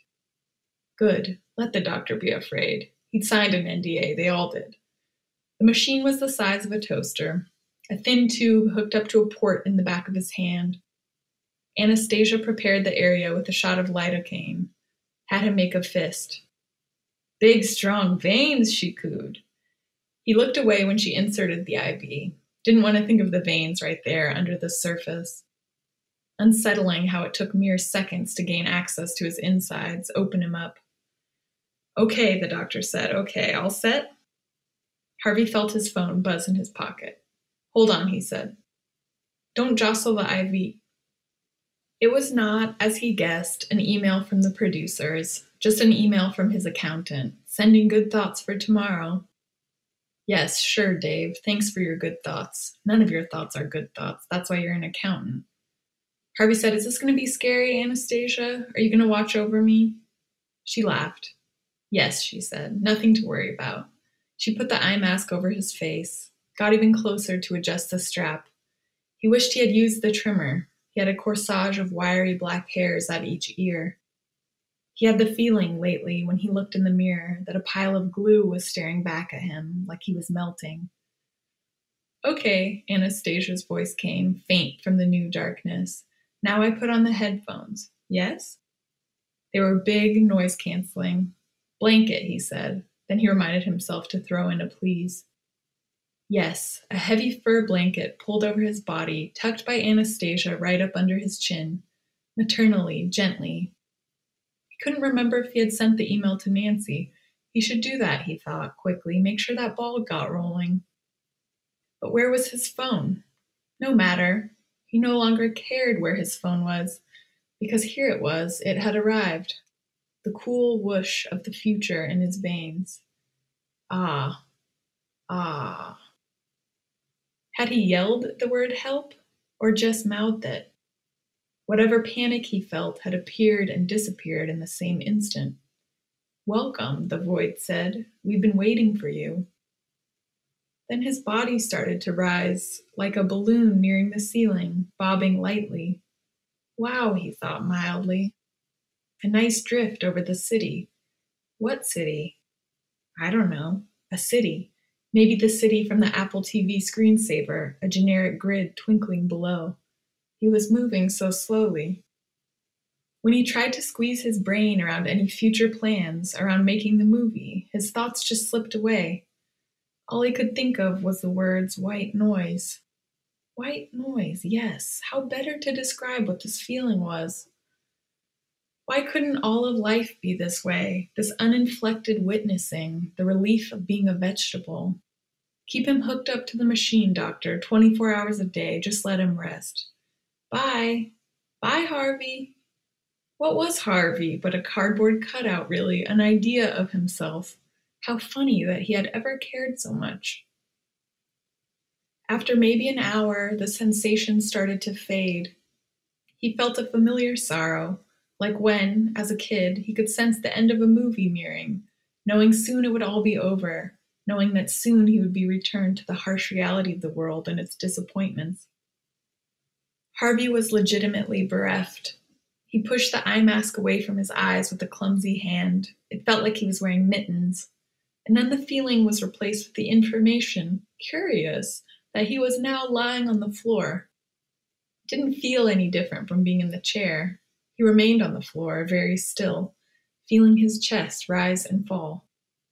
Speaker 3: Good. Let the doctor be afraid. He'd signed an N D A. They all did. The machine was the size of a toaster, a thin tube hooked up to a port in the back of his hand. Anastasia prepared the area with a shot of lidocaine, had him make a fist. Big, strong veins, she cooed. He looked away when she inserted the I V. Didn't want to think of the veins right there under the surface. Unsettling how it took mere seconds to gain access to his insides, open him up. Okay, the doctor said. Okay, all set? Harvey felt his phone buzz in his pocket. Hold on, he said. Don't jostle the I V. It was not, as he guessed, an email from the producers, just an email from his accountant, sending good thoughts for tomorrow. Yes, sure, Dave. Thanks for your good thoughts. None of your thoughts are good thoughts. That's why you're an accountant. Harvey said, is this going to be scary, Anastasia? Are you going to watch over me? She laughed. Yes, she said. Nothing to worry about. She put the eye mask over his face, got even closer to adjust the strap. He wished he had used the trimmer. He had a corsage of wiry black hairs at each ear. He had the feeling lately, when he looked in the mirror, that a pile of glue was staring back at him, like he was melting. Okay, Anastasia's voice came, faint from the new darkness. Now I put on the headphones. Yes? They were big, noise-canceling. Blanket, he said. Then he reminded himself to throw in a please. Yes, a heavy fur blanket pulled over his body, tucked by Anastasia right up under his chin, maternally, gently. He couldn't remember if he had sent the email to Nancy. He should do that, he thought, quickly, make sure that ball got rolling. But where was his phone? No matter. He no longer cared where his phone was, because here it was, it had arrived. The cool whoosh of the future in his veins. Ah, ah. Had he yelled the word help, or just mouthed it? Whatever panic he felt had appeared and disappeared in the same instant. Welcome, the void said. We've been waiting for you. Then his body started to rise, like a balloon nearing the ceiling, bobbing lightly. Wow, he thought mildly. A nice drift over the city. What city? I don't know. A city. Maybe the city from the Apple T V screensaver, a generic grid twinkling below. He was moving so slowly. When he tried to squeeze his brain around any future plans, around making the movie, his thoughts just slipped away. All he could think of was the words white noise. White noise, yes. How better to describe what this feeling was? Why couldn't all of life be this way, this uninflected witnessing, the relief of being a vegetable? Keep him hooked up to the machine, doctor, twenty-four hours a day. Just let him rest. Bye. Bye, Harvey. What was Harvey but a cardboard cutout, really, an idea of himself? How funny that he had ever cared so much. After maybe an hour, the sensation started to fade. He felt a familiar sorrow, like when, as a kid, he could sense the end of a movie nearing, knowing soon it would all be over, knowing that soon he would be returned to the harsh reality of the world and its disappointments. Harvey was legitimately bereft. He He pushed the eye mask away from his eyes with a clumsy hand. It felt like he was wearing mittens. And then the feeling was replaced with the information, curious, that he was now lying on the floor. It didn't feel any different from being in the chair. He remained on the floor, very still, feeling his chest rise and fall.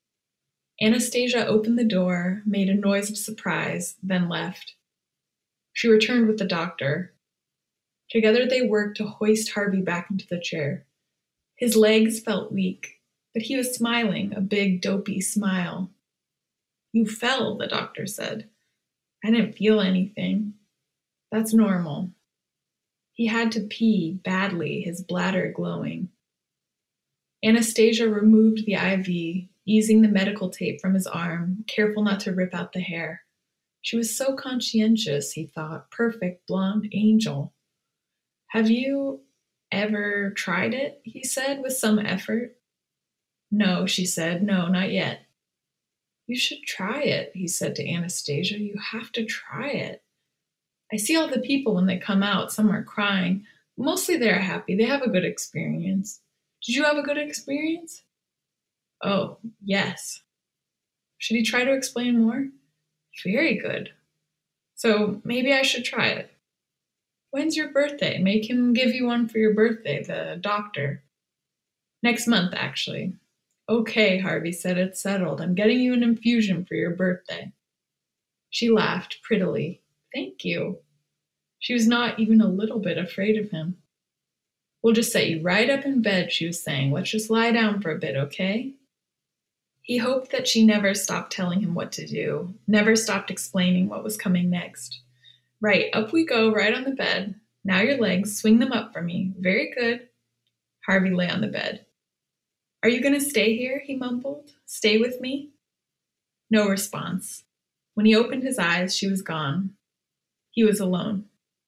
Speaker 3: Anastasia opened the door, made a noise of surprise, then left. She returned with the doctor. Together they worked to hoist Harvey back into the chair. His legs felt weak, but he was smiling, a big, dopey smile. "You fell," the doctor said. "I didn't feel anything. That's normal." He had to pee badly, his bladder glowing. Anastasia removed the I V, easing the medical tape from his arm, careful not to rip out the hair. She was so conscientious, he thought, perfect blonde angel. "Have you ever tried it?" he said with some effort. "No," she said, "no, not yet." "You should try it," he said to Anastasia. "You have to try it. I see all the people when they come out. Some are crying. Mostly they're happy. They have a good experience. Did you have a good experience?" "Oh, yes." Should he try to explain more? "Very good. So maybe I should try it. When's your birthday? Make him give you one for your birthday, the doctor." "Next month, actually." "Okay," Harvey said, "it's settled. I'm getting you an infusion for your birthday." She laughed prettily. "Thank you." She was not even a little bit afraid of him. "We'll just set you right up in bed," she was saying. "Let's just lie down for a bit, okay?" He hoped that she never stopped telling him what to do, never stopped explaining what was coming next. "Right, up we go, right on the bed. Now your legs, swing them up for me. Very good." Harvey lay on the bed. "Are you going to stay here?" he mumbled. "Stay with me?" No response. When he opened his eyes, she was gone. He was alone.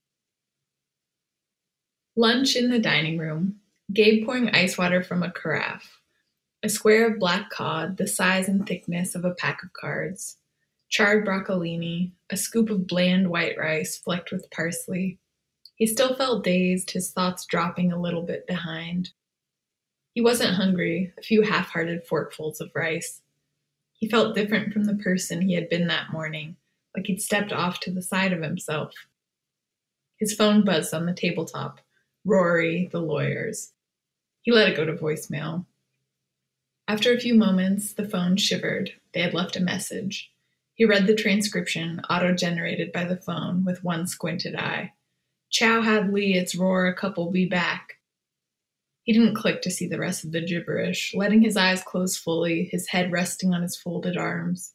Speaker 3: Lunch in the dining room. Gabe pouring ice water from a carafe. A square of black cod, the size and thickness of a pack of cards. Charred broccolini, a scoop of bland white rice flecked with parsley. He still felt dazed, his thoughts dropping a little bit behind. He wasn't hungry, a few half-hearted forkfuls of rice. He felt different from the person he had been that morning, like he'd stepped off to the side of himself. His phone buzzed on the tabletop. Rory, the lawyers. He let it go to voicemail. After a few moments, the phone shivered. They had left a message. He read the transcription, auto-generated by the phone, with one squinted eye. "Chow Hadley, it's Roar, a couple be back." He didn't click to see the rest of the gibberish, letting his eyes close fully, his head resting on his folded arms.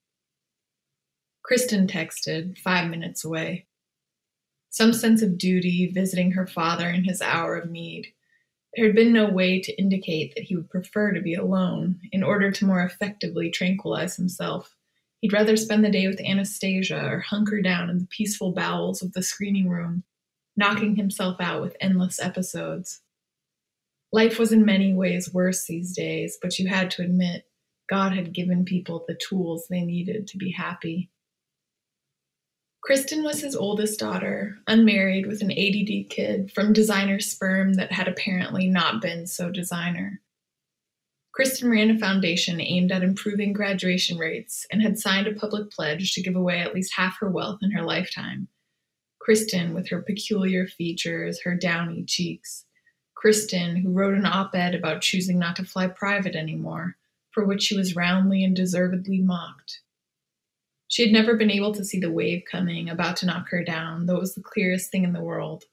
Speaker 3: Kristen texted, five minutes away. Some sense of duty, visiting her father in his hour of need. There had been no way to indicate that he would prefer to be alone, in order to more effectively tranquilize himself. He'd rather spend the day with Anastasia or hunker down in the peaceful bowels of the screening room, knocking himself out with endless episodes. Life was in many ways worse these days, but you had to admit, God had given people the tools they needed to be happy. Kristen was his oldest daughter, unmarried with an A D D kid from designer sperm that had apparently not been so designer. Kristen ran a foundation aimed at improving graduation rates and had signed a public pledge to give away at least half her wealth in her lifetime. Kristen, with her peculiar features, her downy cheeks. Kristen, who wrote an op-ed about choosing not to fly private anymore, for which she was roundly and deservedly mocked. She had never been able to see the wave coming, about to knock her down, though it was the clearest thing in the world.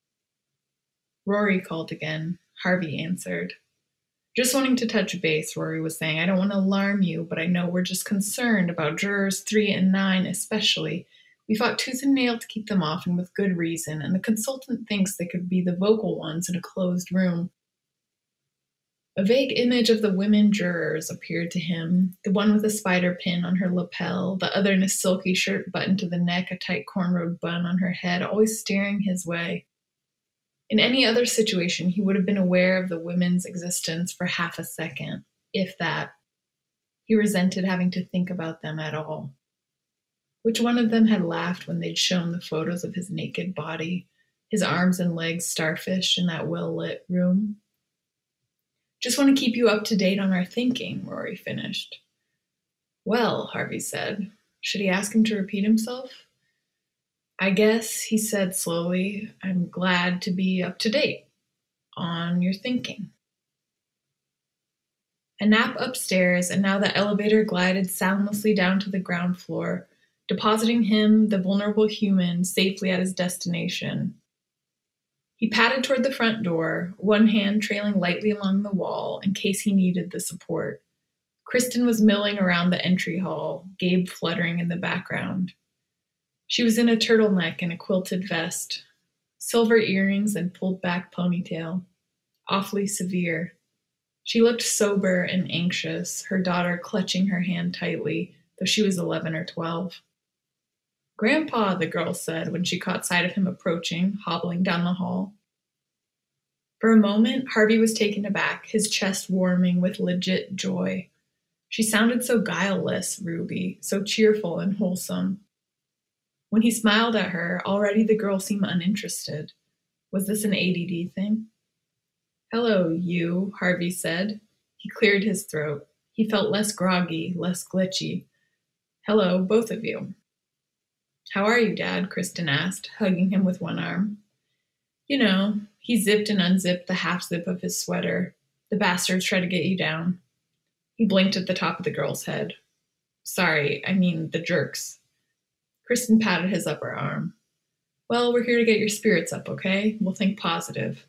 Speaker 3: Rory called again. Harvey answered. "Just wanting to touch base," Rory was saying. "I don't want to alarm you, but I know we're just concerned about jurors three and nine especially. We fought tooth and nail to keep them off, and with good reason, and the consultant thinks they could be the vocal ones in a closed room." A vague image of the women jurors appeared to him, the one with a spider pin on her lapel, the other in a silky shirt buttoned to the neck, a tight cornrowed bun on her head, always staring his way. In any other situation, he would have been aware of the women's existence for half a second, if that. He resented having to think about them at all. Which one of them had laughed when they'd shown the photos of his naked body? his arms and legs starfish in that well-lit room. Just want to keep you up to date on our thinking, Rory finished. Well, Harvey said. Should he ask him to repeat himself? I guess, he said slowly, I'm glad to be up to date on your thinking. A nap upstairs, and now the elevator glided soundlessly down to the ground floor, depositing him, the vulnerable human, safely at his destination. He padded toward the front door, one hand trailing lightly along the wall in case he needed the support. Kristen was milling around the entry hall, Gabe fluttering in the background. She was in a turtleneck and a quilted vest, silver earrings and pulled back ponytail, awfully severe. She looked sober and anxious, her daughter clutching her hand tightly, though she was eleven or twelve. Grandpa, the girl said when she caught sight of him approaching, hobbling down the hall. For a moment, Harvey was taken aback, his chest warming with legit joy. She sounded so guileless, Ruby, so cheerful and wholesome. When he smiled at her, already the girl seemed uninterested. Was this an A D D thing? Hello, you, Harvey said. He cleared his throat. He felt less groggy, less glitchy. Hello, both of you. How are you, Dad? Kristen asked, hugging him with one arm. You know, he zipped and unzipped the half-zip of his sweater. The bastards try to get you down. He blinked at the top of the girl's head. Sorry, I mean the jerks. Kristen patted his upper arm. Well, we're here to get your spirits up, okay? We'll think positive.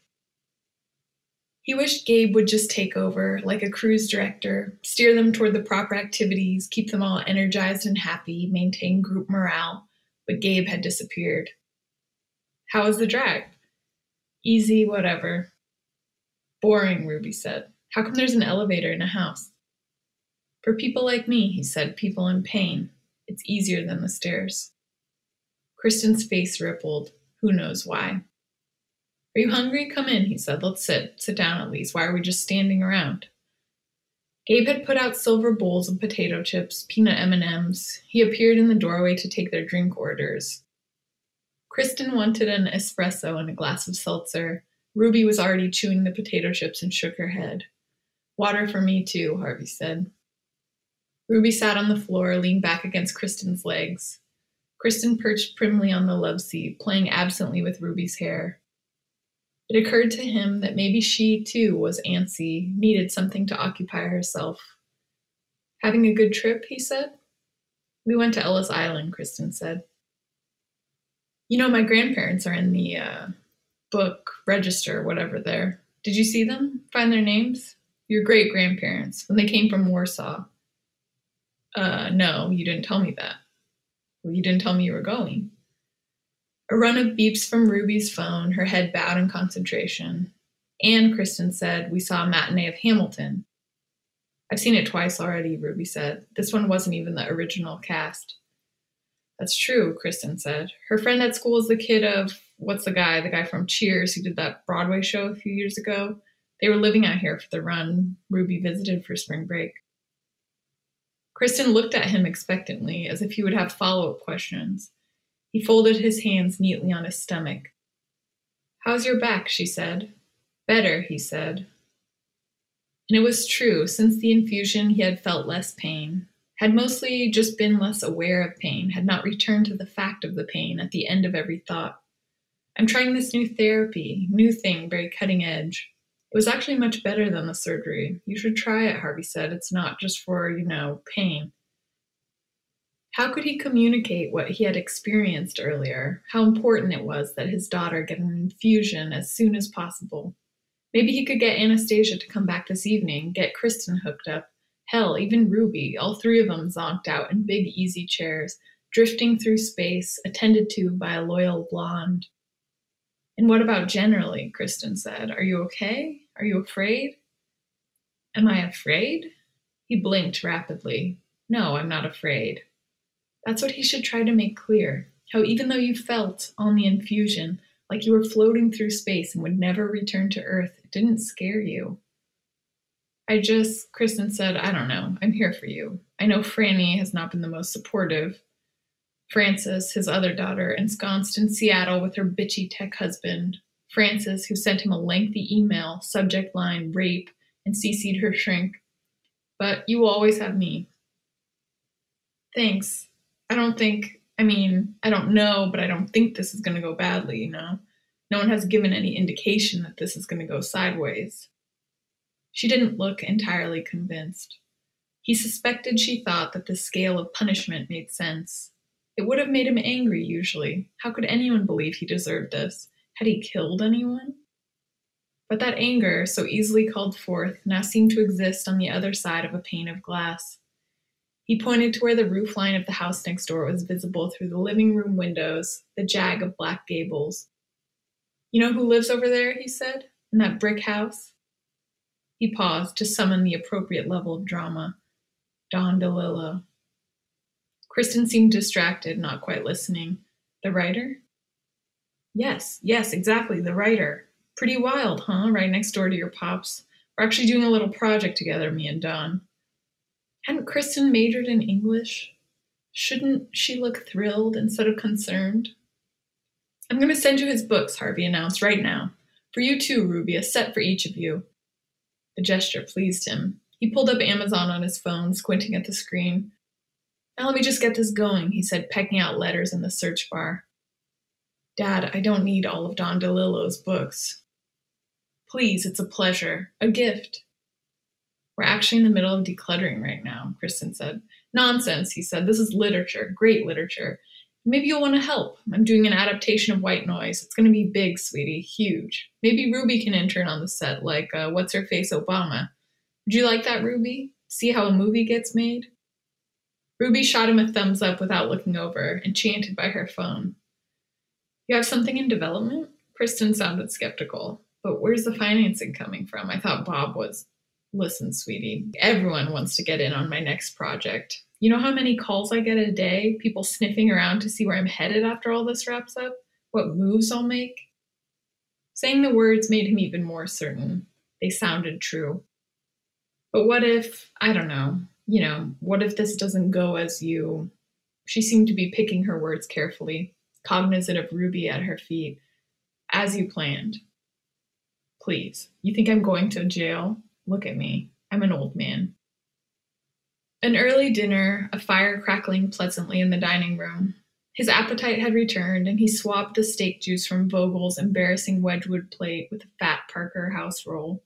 Speaker 3: He wished Gabe would just take over, like a cruise director, steer them toward the proper activities, keep them all energized and happy, maintain group morale, but Gabe had disappeared. How was the drive? Easy, whatever. Boring, Ruby said. How come there's an elevator in a house? For people like me, he said, people in pain. It's easier than the stairs. Kristen's face rippled. Who knows why? Are you hungry? Come in, he said. Let's sit. Sit down at least. Why are we just standing around? Gabe had put out silver bowls of potato chips, peanut M and M's. He appeared in the doorway to take their drink orders. Kristen wanted an espresso and a glass of seltzer. Ruby was already chewing the potato chips and shook her head. Water for me too, Harvey said. Ruby sat on the floor, leaned back against Kristen's legs. Kristen perched primly on the love seat, playing absently with Ruby's hair. It occurred to him that maybe she, too, was antsy, needed something to occupy herself. Having a good trip, he said. We went to Ellis Island, Kristen said. You know, my grandparents are in the uh, book register, whatever there. Did you see them? Find their names? Your great-grandparents, when they came from Warsaw. Uh, no, you didn't tell me that. Well, you didn't tell me you were going. A run of beeps from Ruby's phone, her head bowed in concentration. And, Kristen said, we saw a matinee of Hamilton. I've seen it twice already, Ruby said. This one wasn't even the original cast. That's true, Kristen said. Her friend at school is the kid of, what's the guy, the guy from Cheers who did that Broadway show a few years ago? They were living out here for the run Ruby visited for spring break. Kristen looked at him expectantly, as if he would have follow-up questions. He folded his hands neatly on his stomach. How's your back, she said. Better, he said. And it was true. Since the infusion, he had felt less pain, had mostly just been less aware of pain, had not returned to the fact of the pain at the end of every thought. I'm trying this new therapy, new thing, very cutting edge. It was actually much better than the surgery. You should try it, Harvey said. It's not just for, you know, pain. How could he communicate what he had experienced earlier? How important it was that his daughter get an infusion as soon as possible. Maybe he could get Anastasia to come back this evening, get Kristen hooked up. Hell, even Ruby, all three of them zonked out in big, easy chairs, drifting through space, attended to by a loyal blonde. And what about generally, Kristen said. Are you okay? Are you afraid? Am I afraid? He blinked rapidly. No, I'm not afraid. That's what he should try to make clear. How even though you felt on the infusion like you were floating through space and would never return to Earth, it didn't scare you. I just, Kristen said, I don't know. I'm here for you. I know Franny has not been the most supportive. Frances, his other daughter, ensconced in Seattle with her bitchy tech husband. Frances, who sent him a lengthy email, subject line, rape, and C C'd her shrink. But you will always have me. Thanks. I don't think, I mean, I don't know, but I don't think this is going to go badly, you know? No one has given any indication that this is going to go sideways. She didn't look entirely convinced. He suspected she thought that the scale of punishment made sense. It would have made him angry, usually. How could anyone believe he deserved this? Had he killed anyone? But that anger, so easily called forth, now seemed to exist on the other side of a pane of glass. He pointed to where the roof line of the house next door was visible through the living room windows, the jag of black gables. You know who lives over there, he said, in that brick house? He paused to summon the appropriate level of drama. Don DeLillo. Kristen seemed distracted, not quite listening. The writer? Yes, yes, exactly, the writer. Pretty wild, huh? Right next door to your pops. We're actually doing a little project together, me and Don. Hadn't Kristen majored in English? Shouldn't she look thrilled instead of concerned? I'm going to send you his books, Harvey announced, right now. For you too, Ruby, a set for each of you. The gesture pleased him. He pulled up Amazon on his phone, squinting at the screen. Now let me just get this going, he said, pecking out letters in the search bar. Dad, I don't need all of Don DeLillo's books. Please, it's a pleasure. A gift. We're actually in the middle of decluttering right now, Kristen said. Nonsense, he said. This is literature, great literature. Maybe you'll want to help. I'm doing an adaptation of White Noise. It's going to be big, sweetie, huge. Maybe Ruby can intern on the set, like uh, What's-Her-Face Obama. Would you like that, Ruby? See how a movie gets made? Ruby shot him a thumbs up without looking over, enchanted by her phone. You have something in development? Kristen sounded skeptical. But where's the financing coming from? I thought Bob was... Listen, sweetie, everyone wants to get in on my next project. You know how many calls I get a day? People sniffing around to see where I'm headed after all this wraps up? What moves I'll make? Saying the words made him even more certain. They sounded true. But what if, I don't know, you know, what if this doesn't go as you... She seemed to be picking her words carefully, cognizant of Ruby at her feet. As you planned. Please, you think I'm going to jail? Look at me. I'm an old man. An early dinner, a fire crackling pleasantly in the dining room. His appetite had returned, and he swapped the steak juice from Vogel's embarrassing Wedgwood plate with a fat Parker house roll.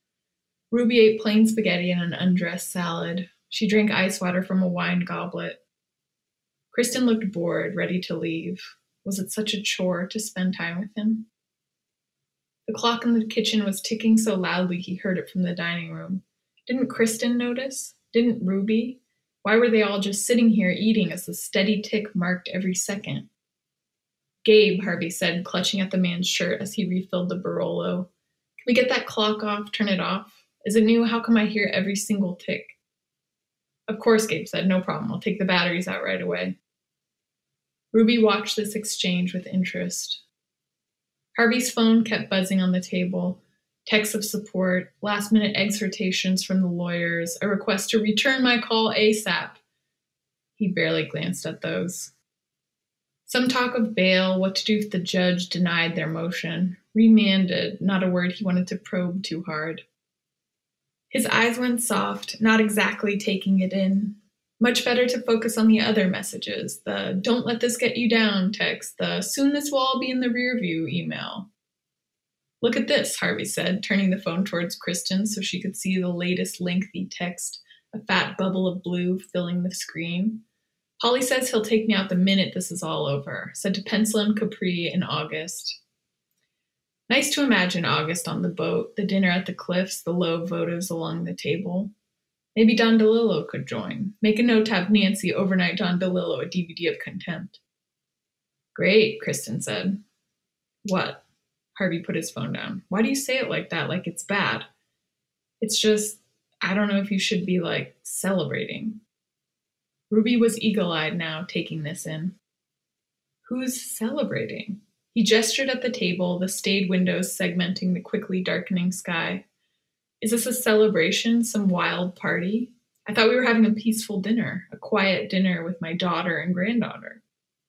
Speaker 3: Ruby ate plain spaghetti and an undressed salad. She drank ice water from a wine goblet. Kristen looked bored, ready to leave. Was it such a chore to spend time with him? The clock in the kitchen was ticking so loudly he heard it from the dining room. Didn't Kristen notice? Didn't Ruby? Why were they all just sitting here eating as the steady tick marked every second? Gabe, Harvey said, clutching at the man's shirt as he refilled the Barolo. Can we get that clock off, turn it off? Is it new? How come I hear every single tick? Of course, Gabe said, no problem. I'll take the batteries out right away. Ruby watched this exchange with interest. Harvey's phone kept buzzing on the table. Texts of support, last-minute exhortations from the lawyers, a request to return my call ASAP. He barely glanced at those. Some talk of bail, what to do if the judge denied their motion. Remanded, not a word he wanted to probe too hard. His eyes went soft, not exactly taking it in. Much better to focus on the other messages, the don't let this get you down text, the soon this will all be in the rear view email. Look at this, Harvey said, turning the phone towards Kristen so she could see the latest lengthy text, a fat bubble of blue filling the screen. Polly says he'll take me out the minute this is all over, said to pencil in Capri in August. Nice to imagine August on the boat, the dinner at the cliffs, the low votives along the table. Maybe Don DeLillo could join. Make a note to have Nancy overnight Don DeLillo a D V D of Contempt. Great, Kristen said. What? Harvey put his phone down. Why do you say it like that, like it's bad? It's just, I don't know if you should be, like, celebrating. Ruby was eagle-eyed now, taking this in. Who's celebrating? He gestured at the table, the staid windows segmenting the quickly darkening sky. Is this a celebration, some wild party? I thought we were having a peaceful dinner, a quiet dinner with my daughter and granddaughter.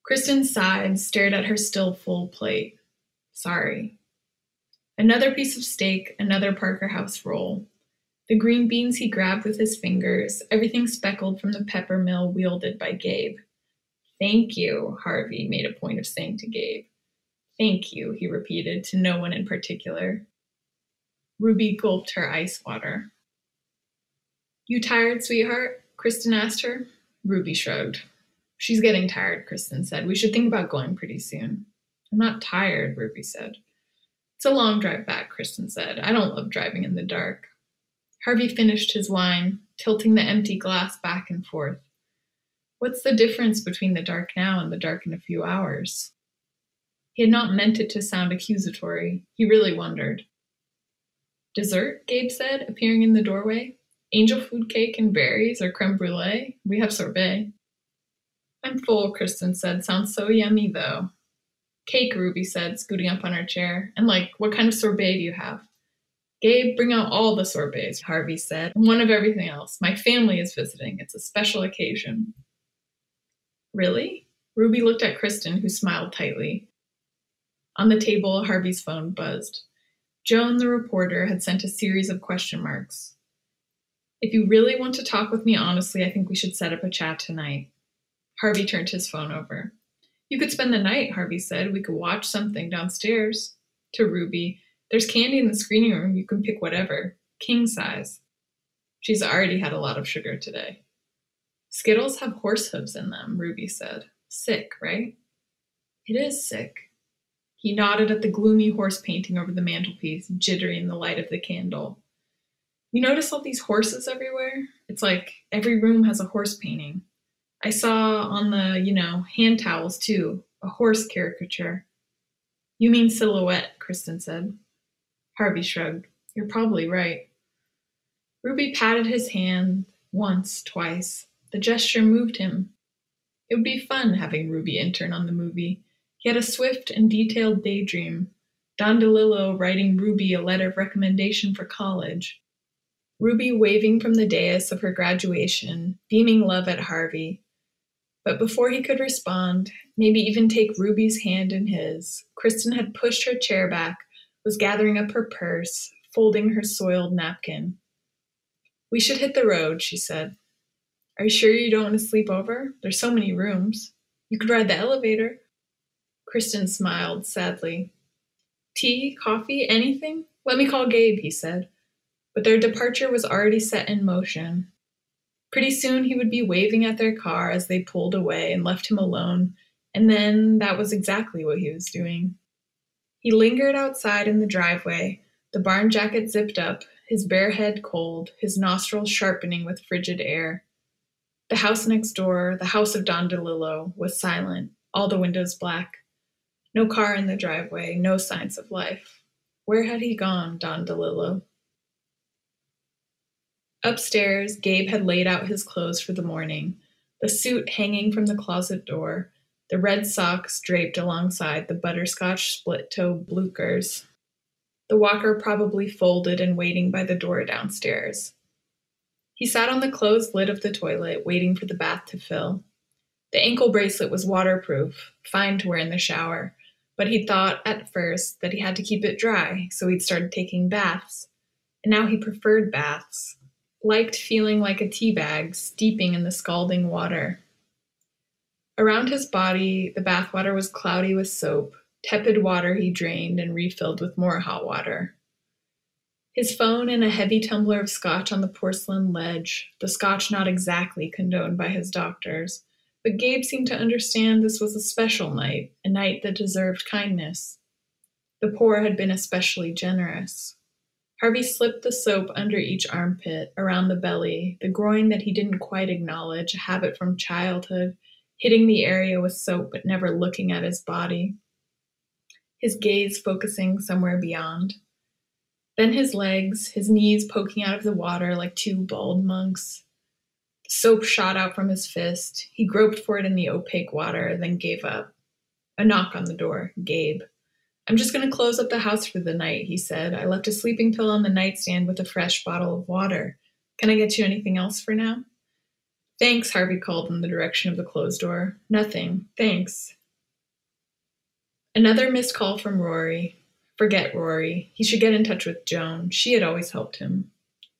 Speaker 3: Kristen sighed, stared at her still full plate. Sorry. Another piece of steak, another Parker House roll. The green beans he grabbed with his fingers, everything speckled from the pepper mill wielded by Gabe. Thank you, Harvey made a point of saying to Gabe. Thank you, he repeated, to no one in particular. Ruby gulped her ice water. You tired, sweetheart? Kristen asked her. Ruby shrugged. She's getting tired, Kristen said. We should think about going pretty soon. I'm not tired, Ruby said. It's a long drive back, Kristen said. I don't love driving in the dark. Harvey finished his wine, tilting the empty glass back and forth. What's the difference between the dark now and the dark in a few hours? He had not meant it to sound accusatory. He really wondered. Dessert, Gabe said, appearing in the doorway. Angel food cake and berries or creme brulee? We have sorbet. I'm full, Kristen said. Sounds so yummy, though. Cake, Ruby said, scooting up on her chair. And like, what kind of sorbet do you have? Gabe, bring out all the sorbets, Harvey said. And one of everything else. My family is visiting. It's a special occasion. Really? Ruby looked at Kristen, who smiled tightly. On the table, Harvey's phone buzzed. Joan, the reporter, had sent a series of question marks. If you really want to talk with me honestly, I think we should set up a chat tonight. Harvey turned his phone over. You could spend the night, Harvey said. We could watch something downstairs. To Ruby, there's candy in the screening room. You can pick whatever. King size. She's already had a lot of sugar today. Skittles have horse hooves in them, Ruby said. Sick, right? It is sick. He nodded at the gloomy horse painting over the mantelpiece, jittery in the light of the candle. You notice all these horses everywhere? It's like every room has a horse painting. I saw on the, you know, hand towels, too, a horse caricature. You mean silhouette, Kristen said. Harvey shrugged. You're probably right. Ruby patted his hand once, twice. The gesture moved him. It would be fun having Ruby intern on the movie. He had a swift and detailed daydream. Don DeLillo writing Ruby a letter of recommendation for college. Ruby waving from the dais of her graduation, beaming love at Harvey. But before he could respond, maybe even take Ruby's hand in his, Kristen had pushed her chair back, was gathering up her purse, folding her soiled napkin. We should hit the road, she said. Are you sure you don't want to sleep over? There's so many rooms. You could ride the elevator. Kristen smiled sadly. Tea, coffee, anything? Let me call Gabe, he said. But their departure was already set in motion. Pretty soon he would be waving at their car as they pulled away and left him alone, and then that was exactly what he was doing. He lingered outside in the driveway, the barn jacket zipped up, his bare head cold, his nostrils sharpening with frigid air. The house next door, the house of Don DeLillo, was silent, all the windows black. No car in the driveway, no signs of life. Where had he gone, Don DeLillo? Upstairs, Gabe had laid out his clothes for the morning, the suit hanging from the closet door, the red socks draped alongside the butterscotch split-toe Blukers. The walker probably folded and waiting by the door downstairs. He sat on the closed lid of the toilet, waiting for the bath to fill. The ankle bracelet was waterproof, fine to wear in the shower, but he thought at first that he had to keep it dry, so he'd started taking baths. And now he preferred baths. Liked feeling like a tea bag steeping in the scalding water. Around his body, the bathwater was cloudy with soap. Tepid water he drained and refilled with more hot water. His phone and a heavy tumbler of scotch on the porcelain ledge, the scotch not exactly condoned by his doctors, but Gabe seemed to understand this was a special night, a night that deserved kindness. The poor had been especially generous. Harvey slipped the soap under each armpit, around the belly, the groin that he didn't quite acknowledge, a habit from childhood, hitting the area with soap but never looking at his body. His gaze focusing somewhere beyond. Then his legs, his knees poking out of the water like two bald monks. The soap shot out from his fist. He groped for it in the opaque water, then gave up. A knock on the door. Gabe. I'm just going to close up the house for the night, he said. I left a sleeping pill on the nightstand with a fresh bottle of water. Can I get you anything else for now? Thanks, Harvey called in the direction of the closed door. Nothing, thanks. Another missed call from Rory. Forget Rory. He should get in touch with Joan. She had always helped him.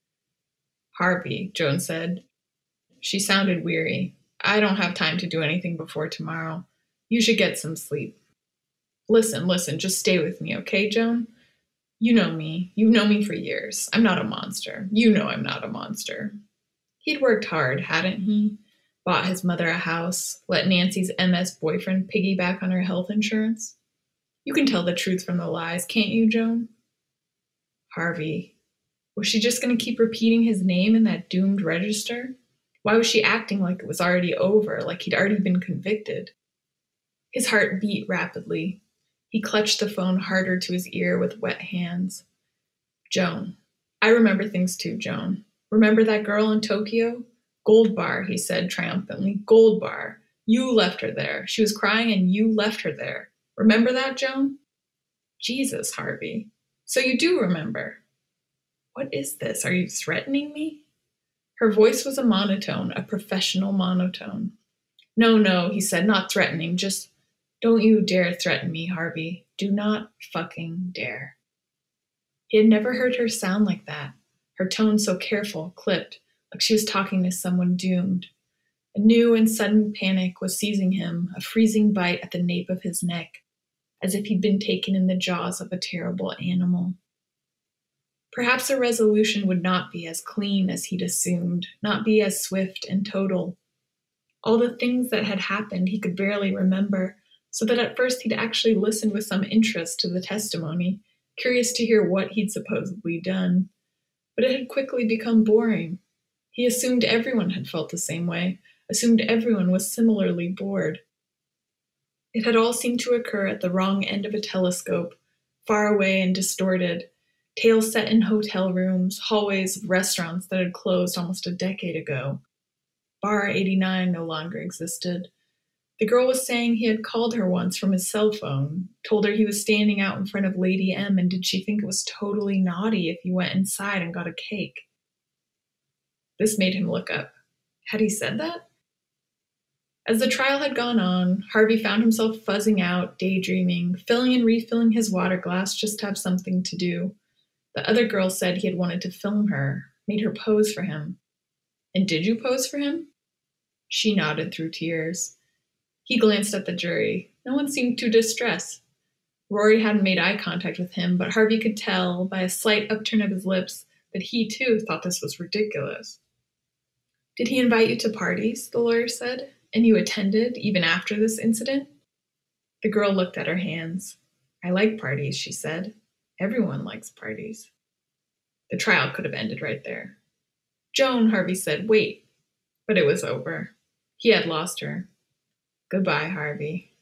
Speaker 3: Harvey, Joan said. She sounded weary. I don't have time to do anything before tomorrow. You should get some sleep. Listen, listen, just stay with me, okay, Joan? You know me. You've known me for years. I'm not a monster. You know I'm not a monster. He'd worked hard, hadn't he? Bought his mother a house, let Nancy's M S boyfriend piggyback on her health insurance. You can tell the truth from the lies, can't you, Joan? Harvey. Was she just going to keep repeating his name in that doomed register? Why was she acting like it was already over, like he'd already been convicted? His heart beat rapidly. He clutched the phone harder to his ear with wet hands. Joan. I remember things too, Joan. Remember that girl in Tokyo? Gold Bar, he said triumphantly. Gold Bar. You left her there. She was crying and you left her there. Remember that, Joan? Jesus, Harvey. So you do remember. What is this? Are you threatening me? Her voice was a monotone, a professional monotone. No, no, he said, not threatening, just don't you dare threaten me, Harvey. Do not fucking dare. He had never heard her sound like that, her tone so careful, clipped, like she was talking to someone doomed. A new and sudden panic was seizing him, a freezing bite at the nape of his neck, as if he'd been taken in the jaws of a terrible animal. Perhaps a resolution would not be as clean as he'd assumed, not be as swift and total. All the things that had happened he could barely remember, so that at first he'd actually listened with some interest to the testimony, curious to hear what he'd supposedly done. But it had quickly become boring. He assumed everyone had felt the same way, assumed everyone was similarly bored. It had all seemed to occur at the wrong end of a telescope, far away and distorted, tales set in hotel rooms, hallways of restaurants that had closed almost a decade ago. Bar eighty-nine no longer existed. The girl was saying he had called her once from his cell phone, told her he was standing out in front of Lady M, and did she think it was totally naughty if he went inside and got a cake? This made him look up. Had he said that? As the trial had gone on, Harvey found himself fuzzing out, daydreaming, filling and refilling his water glass just to have something to do. The other girl said he had wanted to film her, made her pose for him. And did you pose for him? She nodded through tears. He glanced at the jury. No one seemed too distressed. Rory hadn't made eye contact with him, but Harvey could tell by a slight upturn of his lips that he, too, thought this was ridiculous. Did he invite you to parties, the lawyer said, and you attended even after this incident? The girl looked at her hands. I like parties, she said. Everyone likes parties. The trial could have ended right there. Joan, Harvey said, wait. But it was over. He had lost her. Goodbye, Harvey.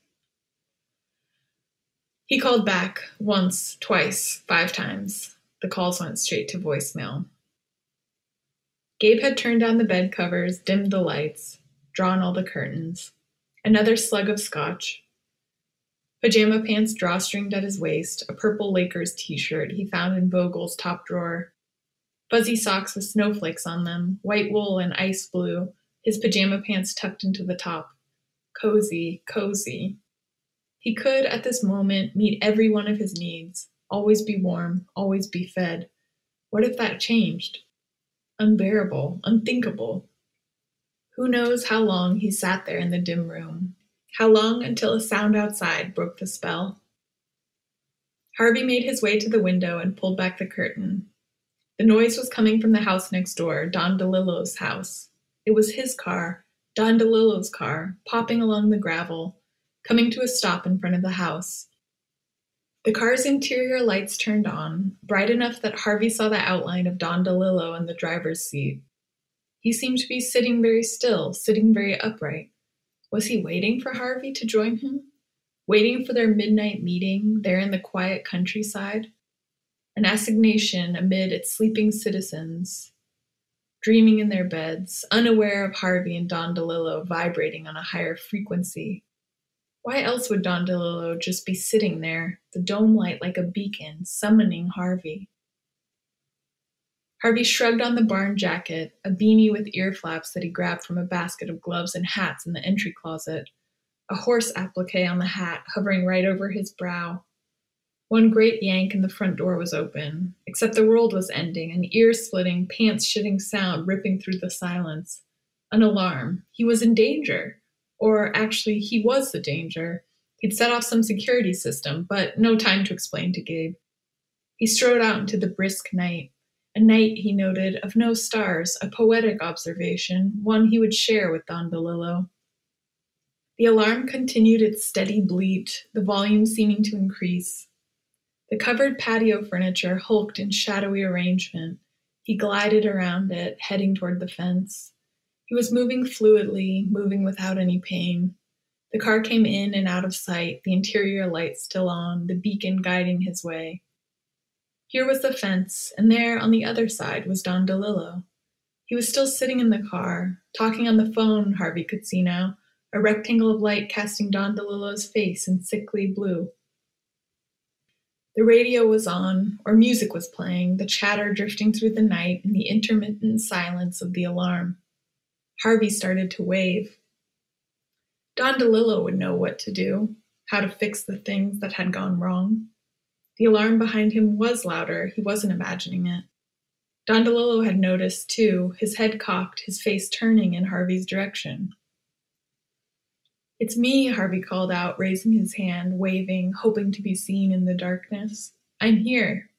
Speaker 3: He called back once, twice, five times. The calls went straight to voicemail. Gabe had turned down the bed covers, dimmed the lights, drawn all the curtains. Another slug of scotch. Pajama pants drawstringed at his waist, a purple Lakers t-shirt he found in Vogel's top drawer. Fuzzy socks with snowflakes on them, white wool and ice blue, his pajama pants tucked into the top. Cozy, cozy. He could, at this moment, meet every one of his needs, always be warm, always be fed. What if that changed? Unbearable, unthinkable. Who knows how long he sat there in the dim room? How long until a sound outside broke the spell? Harvey made his way to the window and pulled back the curtain. The noise was coming from the house next door, Don DeLillo's house. It was his car, Don DeLillo's car, popping along the gravel, coming to a stop in front of the house. The car's interior lights turned on, bright enough that Harvey saw the outline of Don DeLillo in the driver's seat. He seemed to be sitting very still, sitting very upright. Was he waiting for Harvey to join him? Waiting for their midnight meeting there in the quiet countryside? An assignation amid its sleeping citizens, dreaming in their beds, unaware of Harvey and Don DeLillo vibrating on a higher frequency. Why else would Don DeLillo just be sitting there, the dome light like a beacon, summoning Harvey? Harvey shrugged on the barn jacket, a beanie with ear flaps that he grabbed from a basket of gloves and hats in the entry closet, a horse applique on the hat hovering right over his brow. One great yank and the front door was open, except the world was ending, an ear-splitting, pants-shitting sound ripping through the silence. An alarm. He was in danger. Or actually, he was the danger. He'd set off some security system, but no time to explain to Gabe. He strode out into the brisk night. A night, he noted, of no stars, a poetic observation, one he would share with Don DeLillo. The alarm continued its steady bleat, the volume seeming to increase. The covered patio furniture hulked in shadowy arrangement. He glided around it, heading toward the fence. He was moving fluidly, moving without any pain. The car came in and out of sight, the interior lights still on, the beacon guiding his way. Here was the fence, and there, on the other side, was Don DeLillo. He was still sitting in the car, talking on the phone, Harvey could see now, a rectangle of light casting Don DeLillo's face in sickly blue. The radio was on, or music was playing, the chatter drifting through the night in the intermittent silence of the alarm. Harvey started to wave. Don DeLillo would know what to do, how to fix the things that had gone wrong. The alarm behind him was louder, he wasn't imagining it. Don DeLillo had noticed, too, his head cocked, his face turning in Harvey's direction. "It's me," Harvey called out, raising his hand, waving, hoping to be seen in the darkness. "I'm here."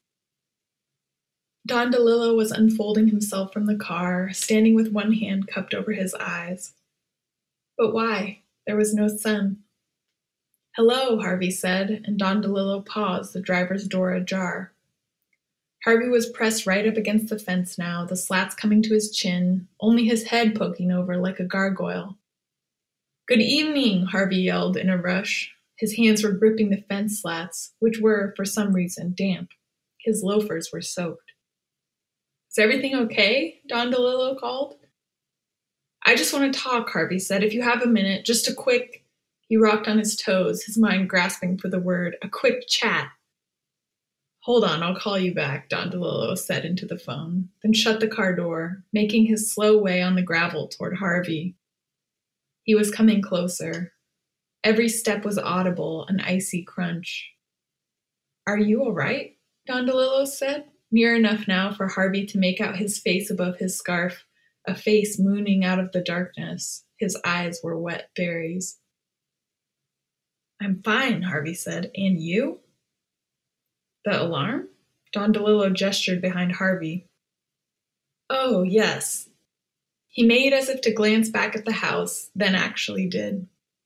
Speaker 3: Don DeLillo was unfolding himself from the car, standing with one hand cupped over his eyes. But why? There was no sun. "Hello," Harvey said, and Don DeLillo paused, the driver's door ajar. Harvey was pressed right up against the fence now, the slats coming to his chin, only his head poking over like a gargoyle. "Good evening," Harvey yelled in a rush. His hands were gripping the fence slats, which were, for some reason, damp. His loafers were soaked. "Is everything okay?" Don DeLillo called. "I just want to talk," Harvey said. "If you have a minute, just a quick..." He rocked on his toes, his mind grasping for the word, a quick chat. "Hold on, I'll call you back," Don DeLillo said into the phone, then shut the car door, making his slow way on the gravel toward Harvey. He was coming closer. Every step was audible, an icy crunch. "Are you all right?" Don DeLillo said, near enough now for Harvey to make out his face above his scarf, a face mooning out of the darkness. His eyes were wet berries. "I'm fine," Harvey said. "And you?" "The alarm?" Don DeLillo gestured behind Harvey. "Oh, yes." He made as if to glance back at the house, then actually did.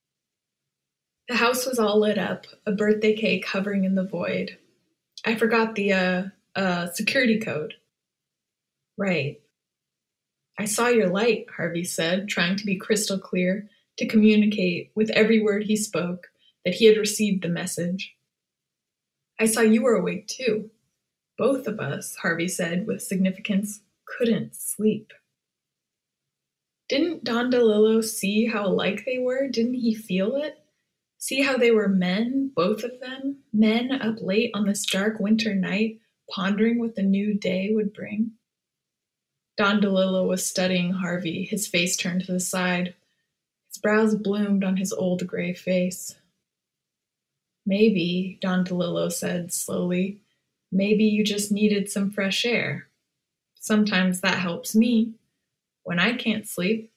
Speaker 3: The house was all lit up, a birthday cake hovering in the void. "I forgot the, uh, uh, security code." "Right." "I saw your light," Harvey said, trying to be crystal clear, to communicate, with every word he spoke, that he had received the message. "I saw you were awake, too. Both of us," Harvey said with significance, "couldn't sleep." Didn't Don DeLillo see how alike they were? Didn't he feel it? See how they were men, both of them? Men up late on this dark winter night, pondering what the new day would bring? Don DeLillo was studying Harvey, his face turned to the side. His brows bloomed on his old gray face. "Maybe," Don DeLillo said slowly, "maybe you just needed some fresh air. Sometimes that helps me, when I can't sleep."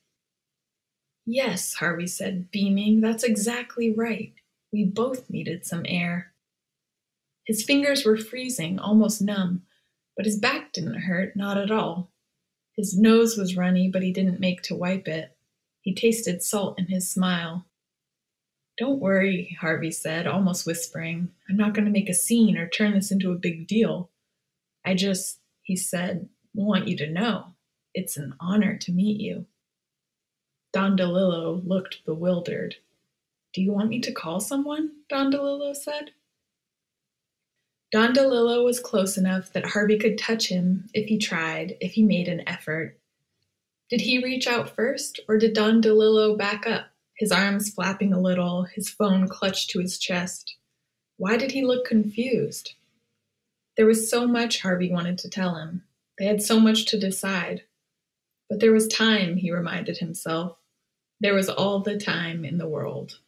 Speaker 3: "Yes," Harvey said, beaming, "that's exactly right. We both needed some air." His fingers were freezing, almost numb, but his back didn't hurt, not at all. His nose was runny, but he didn't make to wipe it. He tasted salt in his smile. "Don't worry," Harvey said, almost whispering. "I'm not going to make a scene or turn this into a big deal. I just," he said, "want you to know. It's an honor to meet you." Don DeLillo looked bewildered. "Do you want me to call someone?" Don DeLillo said. Don DeLillo was close enough that Harvey could touch him if he tried, if he made an effort. Did he reach out first, or did Don DeLillo back up, his arms flapping a little, his phone clutched to his chest? Why did he look confused? There was so much Harvey wanted to tell him. They had so much to decide. But there was time, he reminded himself. There was all the time in the world.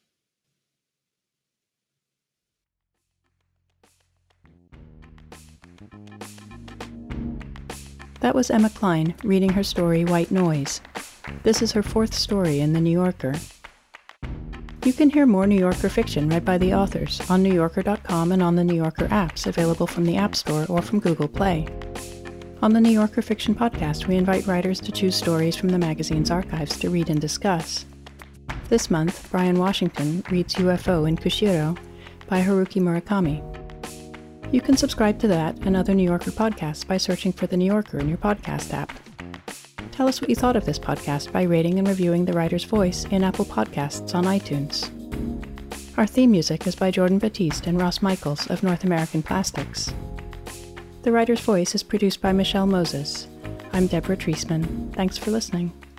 Speaker 2: That was Emma Cline reading her story White Noise. This is her fourth story in The New Yorker. You can hear more New Yorker fiction read by the authors on new yorker dot com and on the New Yorker apps available from the App Store or from Google Play. On the New Yorker Fiction Podcast, we invite writers to choose stories from the magazine's archives to read and discuss. This month, Brian Washington reads U F O in Kushiro by Haruki Murakami. You can subscribe to that and other New Yorker podcasts by searching for The New Yorker in your podcast app. Tell us what you thought of this podcast by rating and reviewing The Writer's Voice in Apple Podcasts on iTunes. Our theme music is by Jordan Batiste and Ross Michaels of North American Plastics. The Writer's Voice is produced by Michelle Moses. I'm Deborah Treisman. Thanks for listening.